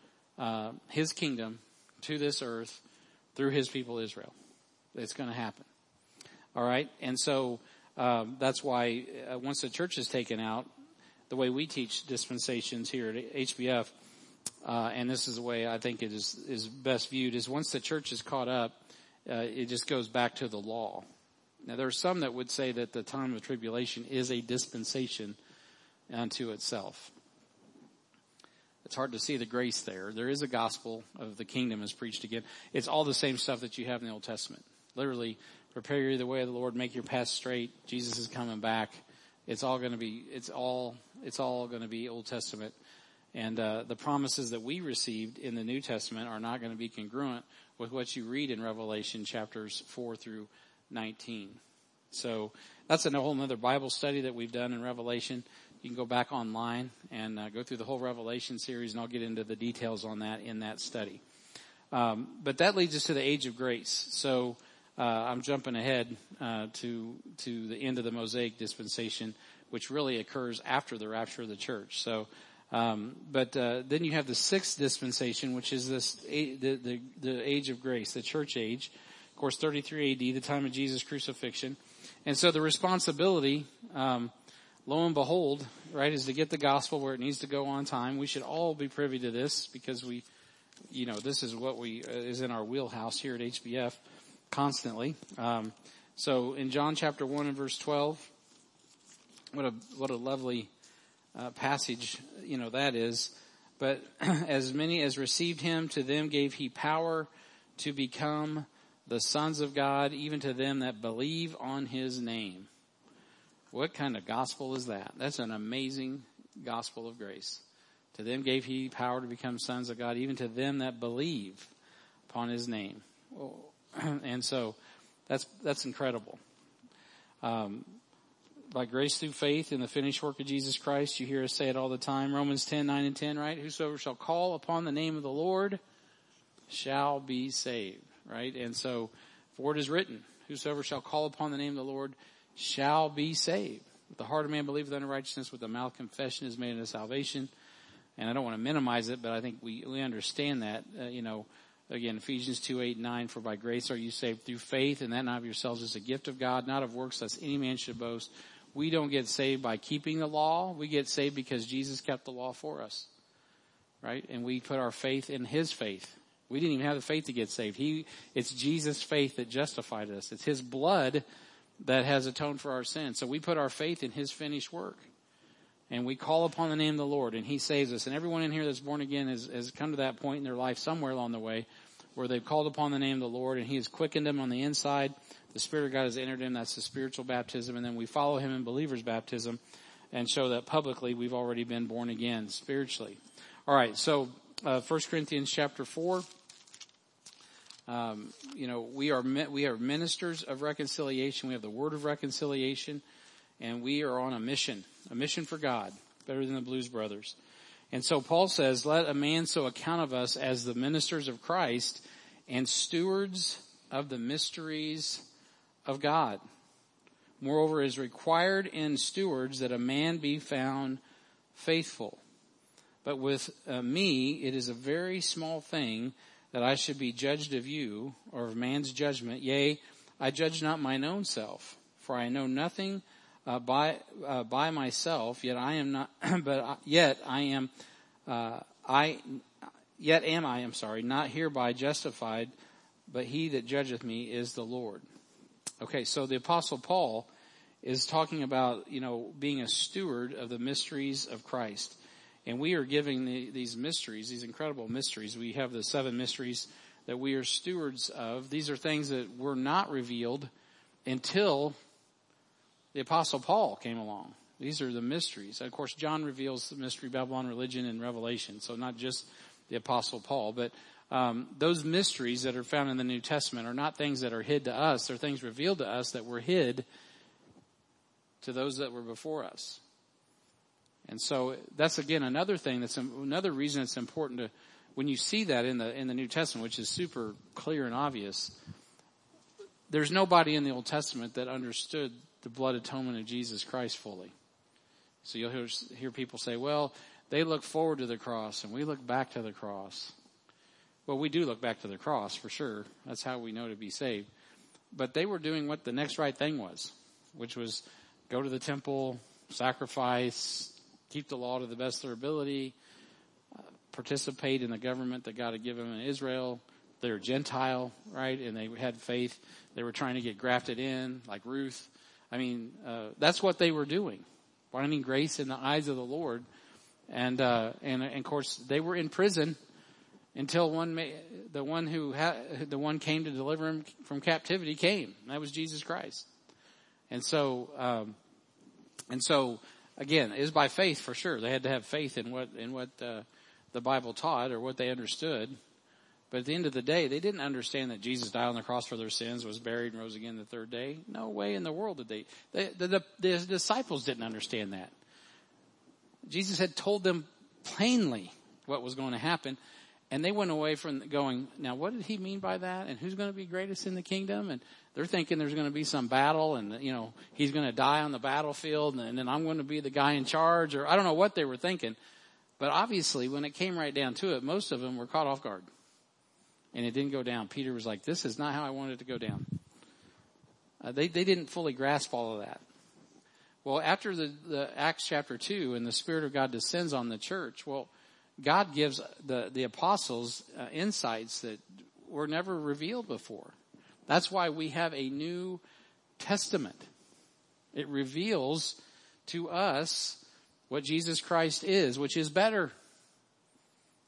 his kingdom to this earth through his people Israel. It's going to happen. All right? And so that's why once the church is taken out, the way we teach dispensations here at HBF, and this is the way I think it is best viewed, is once the church is caught up, it just goes back to the law. Now, there are some that would say that the time of tribulation is a dispensation unto itself. It's hard to see the grace there. There is a gospel of the kingdom is preached again. It's all the same stuff that you have in the Old Testament. Literally, prepare you the way of the Lord, make your path straight. Jesus is coming back. It's all going to be Old Testament. And the promises that we received in the New Testament are not going to be congruent with what you read in Revelation chapters 4 through 19. So that's a whole other Bible study that we've done in Revelation. You can go back online and go through the whole Revelation series, and I'll get into the details on that in that study. But that leads us to the age of grace. So I'm jumping ahead to the end of the Mosaic dispensation, which really occurs after the rapture of the church. So, but then you have the 6th dispensation, which is the age of grace, the church age. Of course, 33 AD, the time of Jesus' crucifixion. And so the responsibility, lo and behold, right, is to get the gospel where it needs to go on time. We should all be privy to this because this is what is in our wheelhouse here at HBF constantly. So in John chapter 1 and verse 12, what a lovely passage, that is. But as many as received him, to them gave he power to become the sons of God, even to them that believe on his name. What kind of gospel is that? That's an amazing gospel of grace. To them gave he power to become sons of God, even to them that believe upon his name. And so that's incredible. By grace through faith in the finished work of Jesus Christ. You hear us say it all the time. Romans 10:9-10, right? Whosoever shall call upon the name of the Lord shall be saved, right? And so, for it is written, whosoever shall call upon the name of the Lord shall be saved. With the heart of man believeth unto righteousness, with the mouth confession is made unto salvation. And I don't want to minimize it, but I think we understand that, again, Ephesians 2:8-9, for by grace are you saved through faith, and that not of yourselves is a gift of God, not of works, lest any man should boast. We don't get saved by keeping the law. We get saved because Jesus kept the law for us, right? And we put our faith in his faith. We didn't even have the faith to get saved. It's Jesus' faith that justified us. It's his blood that has atoned for our sins. So we put our faith in his finished work. And we call upon the name of the Lord, and he saves us. And everyone in here that's born again has come to that point in their life somewhere along the way where they've called upon the name of the Lord, and he has quickened them on the inside. The Spirit of God has entered him. That's the spiritual baptism. And then we follow him in believer's baptism and show that publicly we've already been born again spiritually. All right, so 1 Corinthians chapter 4. We are ministers of reconciliation. We have the word of reconciliation, and we are on a mission for God, better than the Blues Brothers. And so Paul says, let a man so account of us as the ministers of Christ and stewards of the mysteries of God. Moreover, it is required in stewards that a man be found faithful. But with me, it is a very small thing that I should be judged of you, or of man's judgment. Yea, I judge not mine own self, for I know nothing by myself. Yet I am not, yet am I, not hereby justified, but he that judgeth me is the Lord. Okay, so the Apostle Paul is talking about, being a steward of the mysteries of Christ. And we are giving these mysteries, these incredible mysteries. We have the 7 mysteries that we are stewards of. These are things that were not revealed until the Apostle Paul came along. These are the mysteries. Of course, John reveals the mystery, Babylon, religion, and Revelation. So not just the Apostle Paul, but those mysteries that are found in the New Testament are not things that are hid to us. They're things revealed to us that were hid to those that were before us. And so that's, again, another reason it's important to, when you see that in the New Testament, which is super clear and obvious, there's nobody in the Old Testament that understood the blood atonement of Jesus Christ fully. So you'll hear people say, well, they look forward to the cross and we look back to the cross. Well, we do look back to the cross for sure. That's how we know to be saved. But they were doing what the next right thing was, which was go to the temple, sacrifice, keep the law to the best of their ability, participate in the government that God had given them in Israel. They were Gentile, right? And they had faith. They were trying to get grafted in, like Ruth. That's what they were doing, finding grace in the eyes of the Lord. And of course, they were in prison until the one came to deliver him from captivity came. That was Jesus Christ. And so again, it is by faith for sure. They had to have faith in what the Bible taught or what they understood. But at the end of the day, they didn't understand that Jesus died on the cross for their sins, was buried, and rose again the third day. No way in the world did they. The disciples didn't understand that. Jesus had told them plainly what was going to happen, and they went away from going, now what did he mean by that? And who's going to be greatest in the kingdom? And they're thinking there's going to be some battle, and he's going to die on the battlefield, and then I'm going to be the guy in charge, or I don't know what they were thinking. But obviously, when it came right down to it, most of them were caught off guard. And it didn't go down. Peter was like, this is not how I wanted it to go down. They didn't fully grasp all of that. Well, after the Acts chapter 2 and the Spirit of God descends on the church, well, God gives the apostles insights that were never revealed before. That's why we have a New Testament. It reveals to us what Jesus Christ is, which is better.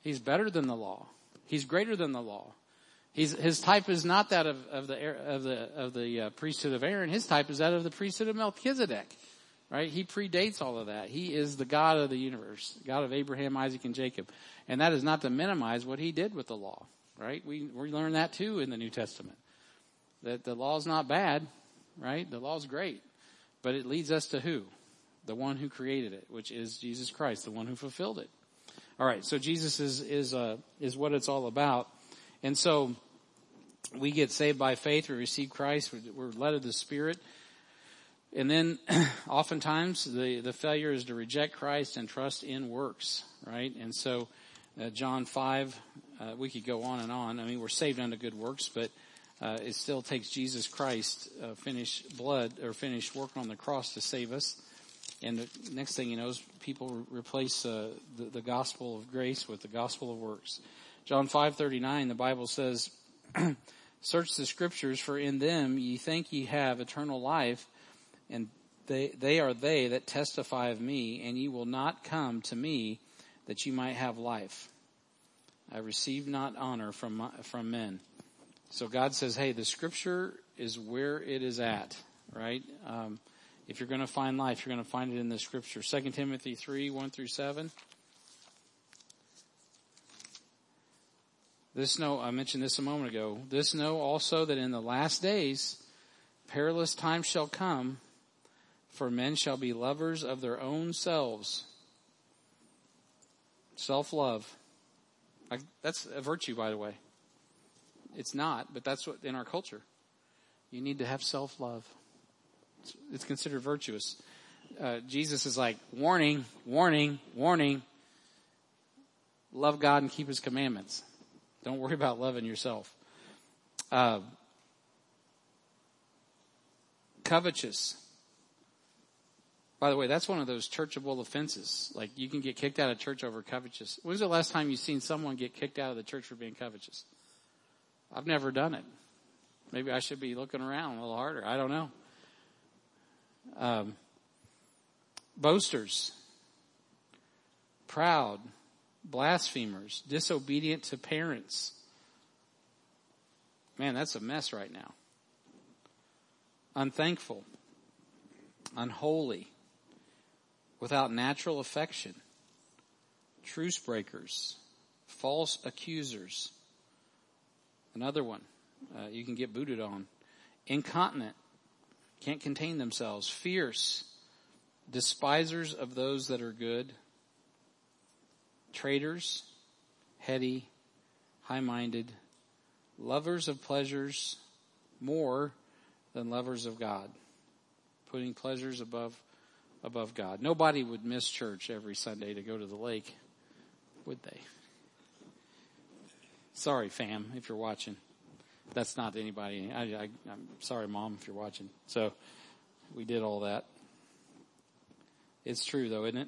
He's better than the law. He's greater than the law. His type is not that of the priesthood of Aaron. His type is that of the priesthood of Melchizedek. Right? He predates all of that. He is the God of the universe, God of Abraham, Isaac, and Jacob. And that is not to minimize what he did with the law. Right? We learn that too in the New Testament. That the law is not bad. Right? The law is great. But it leads us to who? The one who created it, which is Jesus Christ, the one who fulfilled it. All right, so Jesus is what it's all about. And so we get saved by faith, we receive Christ, we're led of the Spirit. And then oftentimes the failure is to reject Christ and trust in works, right? And so John 5, we could go on and on. I mean, we're saved unto good works, but it still takes Jesus Christ finished work on the cross to save us. And the next thing you know is people replace the gospel of grace with the gospel of works. John 5:39, the Bible says, "Search the scriptures, for in them ye think ye have eternal life, and they are they that testify of me, and ye will not come to me that ye might have life. I receive not honor from men." So God says, hey, the scripture is where it is at, right? If you're going to find life, you're going to find it in the scripture. 2 Timothy 3, 1 through 7. I mentioned this a moment ago. This know also that in the last days, perilous times shall come, for men shall be lovers of their own selves. Self-love. That's a virtue, by the way. It's not, but that's what in our culture. You need to have self-love. It's considered virtuous. Jesus is like, warning, warning, warning. Love God and keep his commandments. Don't worry about loving yourself. Covetous. By the way, that's one of those churchable offenses. Like, you can get kicked out of church over covetous. When's the last time you've seen someone get kicked out of the church for being covetous? I've never done it. Maybe I should be looking around a little harder. I don't know. Boasters, proud, blasphemers, disobedient to parents. Man, that's a mess right now. Unthankful, unholy, without natural affection, truce breakers, false accusers. Another one you can get booted on. Incontinent, can't contain themselves, fierce, despisers of those that are good, traitors, heady, high-minded, lovers of pleasures more than lovers of God, putting pleasures above God. Nobody would miss church every Sunday to go to the lake, would they? Sorry, fam, if you're watching. That's not anybody. I'm sorry, Mom, if you're watching. So we did all that. It's true, though, isn't it?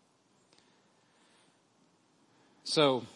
So,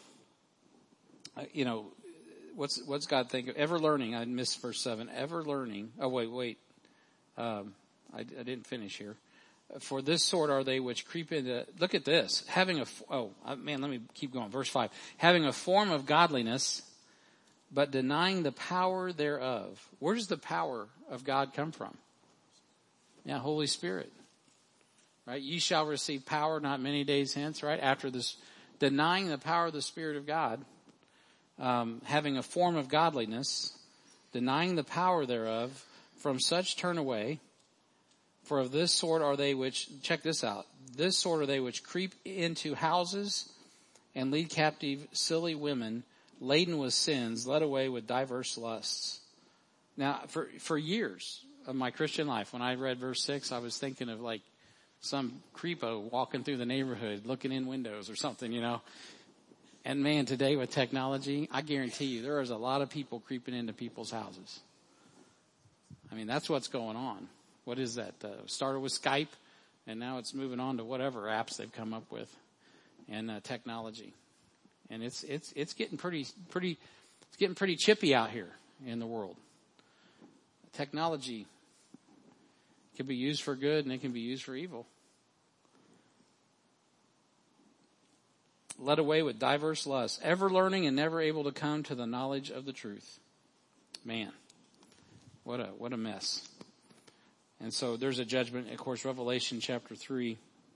what's God think of? Ever learning. I missed verse 7. Ever learning. Oh, wait. I didn't finish here. For this sort are they which creep into. Look at this. Let me keep going. Verse 5. Having a form of godliness, but denying the power thereof. Where does the power of God come from? Yeah, Holy Spirit. Right? Ye shall receive power not many days hence, right? After this, denying the power of the Spirit of God, having a form of godliness, denying the power thereof, from such turn away. For of this sort are they which, check this out, this sort are they which creep into houses and lead captive silly women, laden with sins, led away with diverse lusts. Now, for years of my Christian life, when I read verse 6, I was thinking of like some creepo walking through the neighborhood, looking in windows or something, And man, today with technology, I guarantee you there is a lot of people creeping into people's houses. I mean, that's what's going on. What is that? Started with Skype, and now it's moving on to whatever apps they've come up with, and technology. And it's getting pretty chippy out here in the world. Technology can be used for good, and it can be used for evil. led away with diverse lusts, ever learning and never able to come to the knowledge of the truth. Man, what a mess. And so there's a judgment. Of course, Revelation chapter 3,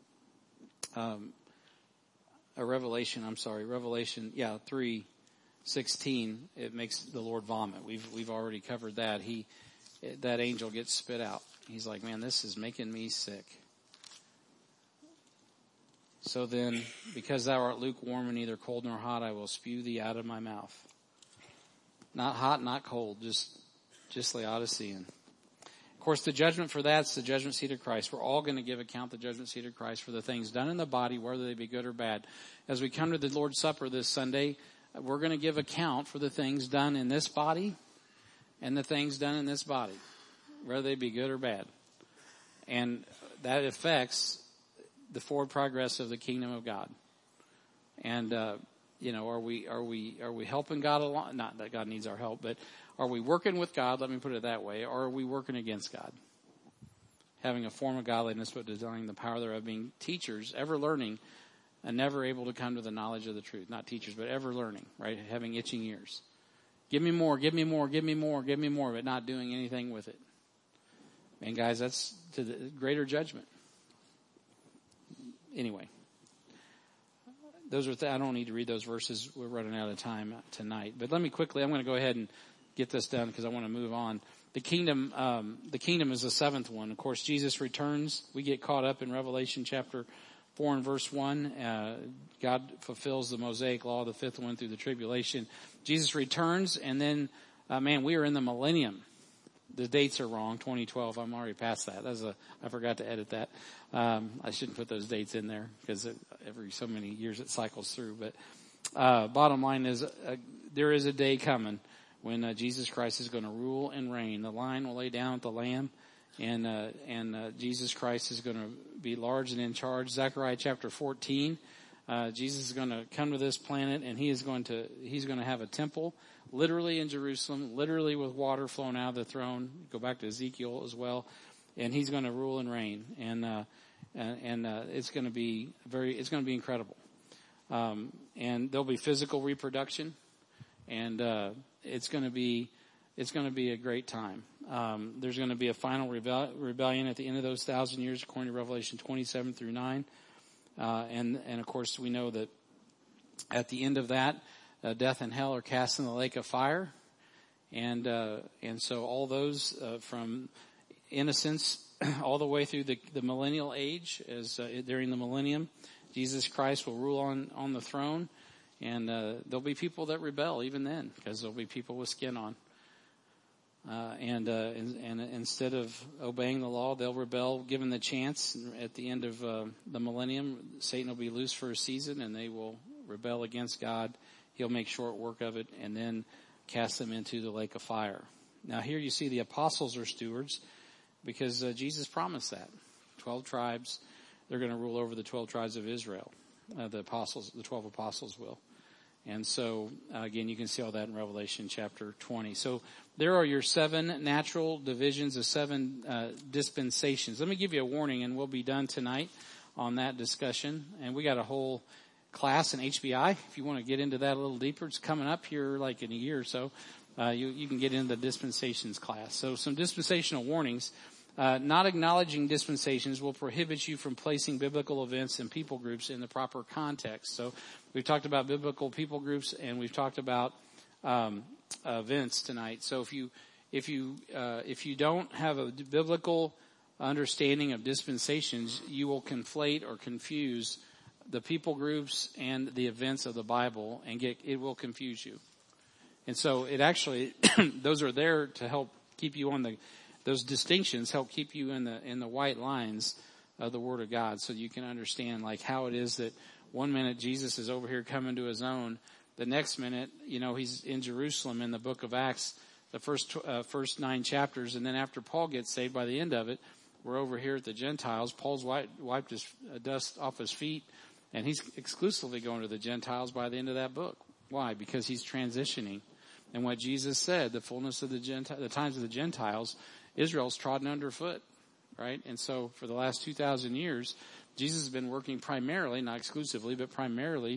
Revelation 3:16, it makes the Lord vomit. We've already covered that. That angel gets spit out. He's like, man, this is making me sick. So then, because thou art lukewarm and neither cold nor hot, I will spew thee out of my mouth. Not hot, not cold, just Laodicean. Of course, the judgment for that's the judgment seat of Christ. We're all going to give account the judgment seat of Christ for the things done in the body, whether they be good or bad. As we come to the Lord's Supper this Sunday, we're going to give account for the things done in this body and the things done in this body, whether they be good or bad. And that affects the forward progress of the kingdom of God. And, are we helping God along? Not that God needs our help, but are we working with God? Let me put it that way. Or are we working against God? Having a form of godliness, but denying the power thereof, being teachers, ever learning, and never able to come to the knowledge of the truth. Not teachers, but ever learning, right? Having itching ears. Give me more, give me more, give me more, give me more, but not doing anything with it. And guys, that's to the greater judgment. Anyway, those are I don't need to read those verses. We're running out of time tonight. But let me quickly, I'm going to go ahead and get this done because I want to move on. The kingdom is the seventh one. Of course, Jesus returns. We get caught up in Revelation chapter 4 and verse 1. God fulfills the Mosaic law, the fifth one, through the tribulation. Jesus returns, and then, we are in the millennium. The dates are wrong, 2012. I'm already past that. I forgot to edit that. I shouldn't put those dates in there because every so many years it cycles through. But bottom line is there is a day coming when Jesus Christ is going to rule and reign. The lion will lay down with the lamb, and Jesus Christ is going to be large and in charge. Zechariah chapter 14. Jesus is going to come to this planet, and he's going to have a temple, literally in Jerusalem, literally with water flowing out of the throne. Go back to Ezekiel as well, and he's going to rule and reign, and it's going to be incredible. And there'll be physical reproduction, and it's going to be a great time. There's going to be a final rebellion at the end of those 1,000 years, according to Revelation 27 through 9. And of course we know that at the end of that, death and hell are cast in the lake of fire. And so all those, from innocence all the way through the millennial age, as during the millennium, Jesus Christ will rule on the throne. And there'll be people that rebel even then, because there'll be people with skin on. And instead of obeying the law, they'll rebel given the chance. At the end of the millennium, Satan will be loose for a season, and they will rebel against God. He'll make short work of it, and then cast them into the lake of fire. Now here you see the apostles are stewards, because Jesus promised that. 12 tribes, they're going to rule over the 12 tribes of Israel. The 12 apostles will. And so, again, you can see all that in Revelation chapter 20. So there are your 7 natural divisions of 7 dispensations. Let me give you a warning, and we'll be done tonight on that discussion. And we got a whole class in HBI. If you want to get into that a little deeper, it's coming up here like in a year or so. You can get into the dispensations class. So some dispensational warnings. Not acknowledging dispensations will prohibit you from placing biblical events and people groups in the proper context. So we've talked about biblical people groups, and we've talked about events tonight. So if you don't have a biblical understanding of dispensations, you will conflate or confuse the people groups and the events of the Bible, and it will confuse you. And so it actually those are there to help keep you on those distinctions help keep you in the white lines of the Word of God, so you can understand like how it is that one minute Jesus is over here coming to his own, the next minute, he's in Jerusalem in the book of Acts, the first 9 chapters, and then after Paul gets saved, by the end of it, we're over here at the Gentiles. Paul's wiped his dust off his feet, and he's exclusively going to the Gentiles by the end of that book. Why? Because he's transitioning. And what Jesus said, the fullness of the times of the Gentiles, Israel's trodden underfoot, right? And so for the last 2,000 years, Jesus has been working primarily, not exclusively, but primarily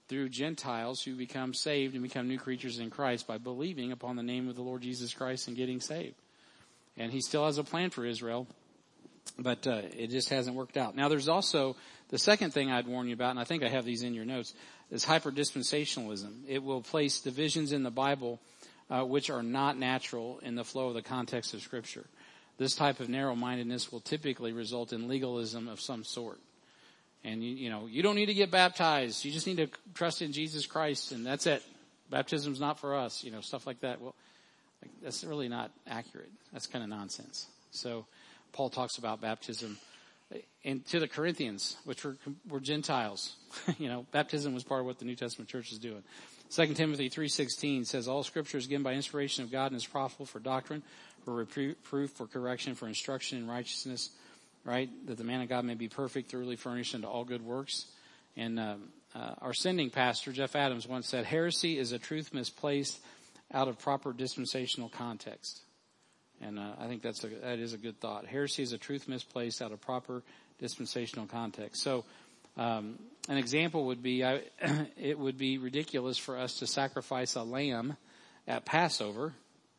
through Gentiles who become saved and become new creatures in Christ by believing upon the name of the Lord Jesus Christ and getting saved. And he still has a plan for Israel, but it just hasn't worked out. Now there's also the second thing I'd warn you about, and I think I have these in your notes, is hyper-dispensationalism. It will place divisions in the Bible which are not natural in the flow of the context of Scripture. This type of narrow-mindedness will typically result in legalism of some sort. And you don't need to get baptized. You just need to trust in Jesus Christ, and that's it. Baptism's not for us, stuff like that. Well, that's really not accurate. That's kind of nonsense. So Paul talks about baptism. And to the Corinthians, which were Gentiles, baptism was part of what the New Testament church is doing. 2 Timothy 3:16 says, all Scripture is given by inspiration of God and is profitable for doctrine, for reproof, for correction, for instruction in righteousness, right? That the man of God may be perfect, thoroughly furnished unto all good works. And our sending pastor, Jeff Adams, once said, heresy is a truth misplaced out of proper dispensational context. And I think that is a good thought. Heresy is a truth misplaced out of proper dispensational context. So an example would be, it would be ridiculous for us to sacrifice a lamb at Passover,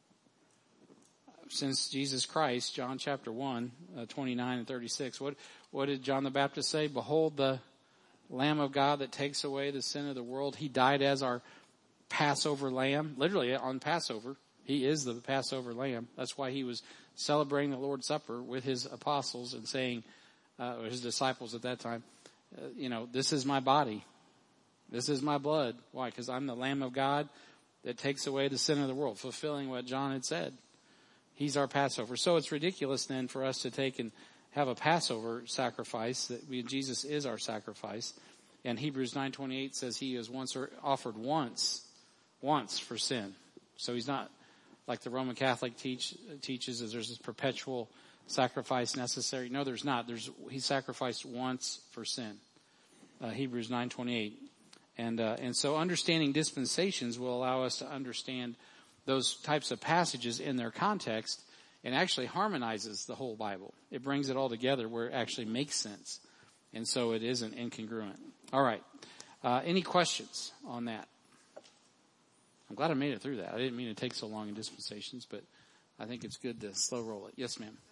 since Jesus Christ, John chapter 1, 29 and 36. What did John the Baptist say? Behold the Lamb of God that takes away the sin of the world. He died as our Passover lamb. Literally on Passover, he is the Passover lamb. That's why he was celebrating the Lord's Supper with his apostles and saying, or his disciples at that time, this is my body. This is my blood. Why? Because I'm the Lamb of God that takes away the sin of the world, fulfilling what John had said. He's our Passover. So it's ridiculous then for us to take and have a Passover sacrifice. Jesus is our sacrifice. And Hebrews 9:28 says he is offered once for sin. So he's not like the Roman Catholic teaches is there's this perpetual sacrifice necessary. No, there's not. He sacrificed once for sin. Hebrews 9:28. And so understanding dispensations will allow us to understand those types of passages in their context and actually harmonizes the whole Bible. It brings it all together where it actually makes sense. And so it isn't incongruent. All right. Any questions on that? I'm glad I made it through that. I didn't mean to take so long in dispensations, but I think it's good to slow roll it. Yes, ma'am.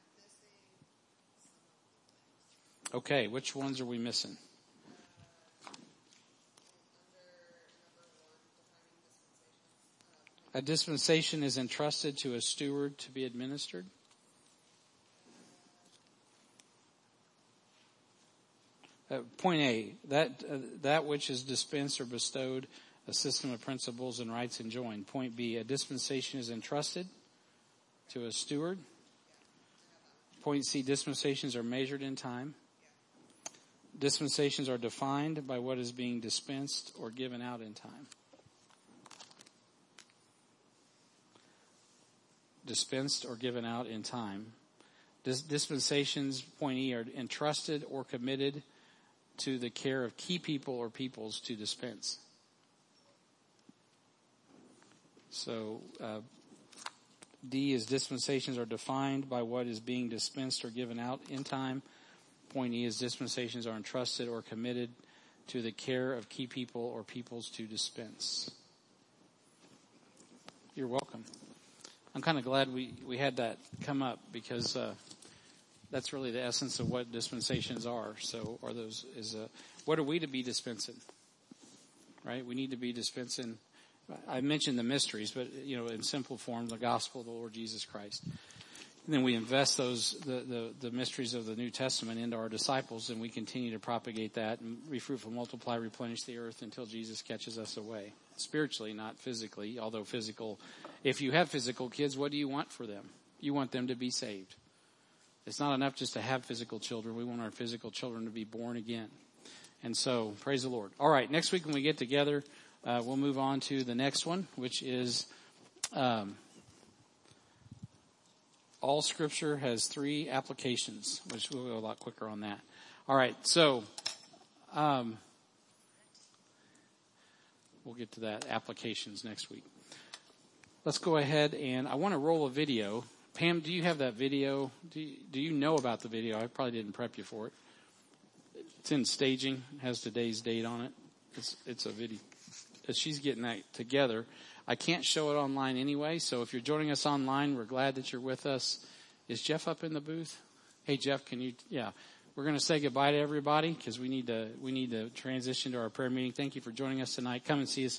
Okay, which ones are we missing? A dispensation is entrusted to a steward to be administered. Point A, that which is dispensed or bestowed, a system of principles and rights enjoined. Point B, a dispensation is entrusted to a steward. Point C, dispensations are measured in time. Dispensations are defined by what is being dispensed or given out in time. Dispensed or given out in time. Dispensations, point E, are entrusted or committed to the care of key people or peoples to dispense. So D is dispensations are defined by what is being dispensed or given out in time. Point E is dispensations are entrusted or committed to the care of key people or peoples to dispense. You're welcome. I'm kind of glad we had that come up because that's really the essence of what dispensations are. So what are we to be dispensing? Right? We need to be dispensing. I mentioned the mysteries, but in simple form, the gospel of the Lord Jesus Christ. And then we invest the mysteries of the New Testament into our disciples, and we continue to propagate that and be fruitful, multiply, replenish the earth until Jesus catches us away. Spiritually, not physically, although physical. If you have physical kids, what do you want for them? You want them to be saved. It's not enough just to have physical children. We want our physical children to be born again. And so, praise the Lord. All right, next week when we get together, we'll move on to the next one, which is all Scripture has 3 applications, which we'll go a lot quicker on that. All right, so we'll get to that, applications, next week. Let's go ahead, and I want to roll a video. Pam, do you have that video? Do you know about the video? I probably didn't prep you for it. It's in staging. It has today's date on it. It's a video. She's getting that together. I can't show it online anyway, so if you're joining us online, we're glad that you're with us. Is Jeff up in the booth? Hey, Jeff, can you? Yeah. We're going to say goodbye to everybody because we need to transition to our prayer meeting. Thank you for joining us tonight. Come and see us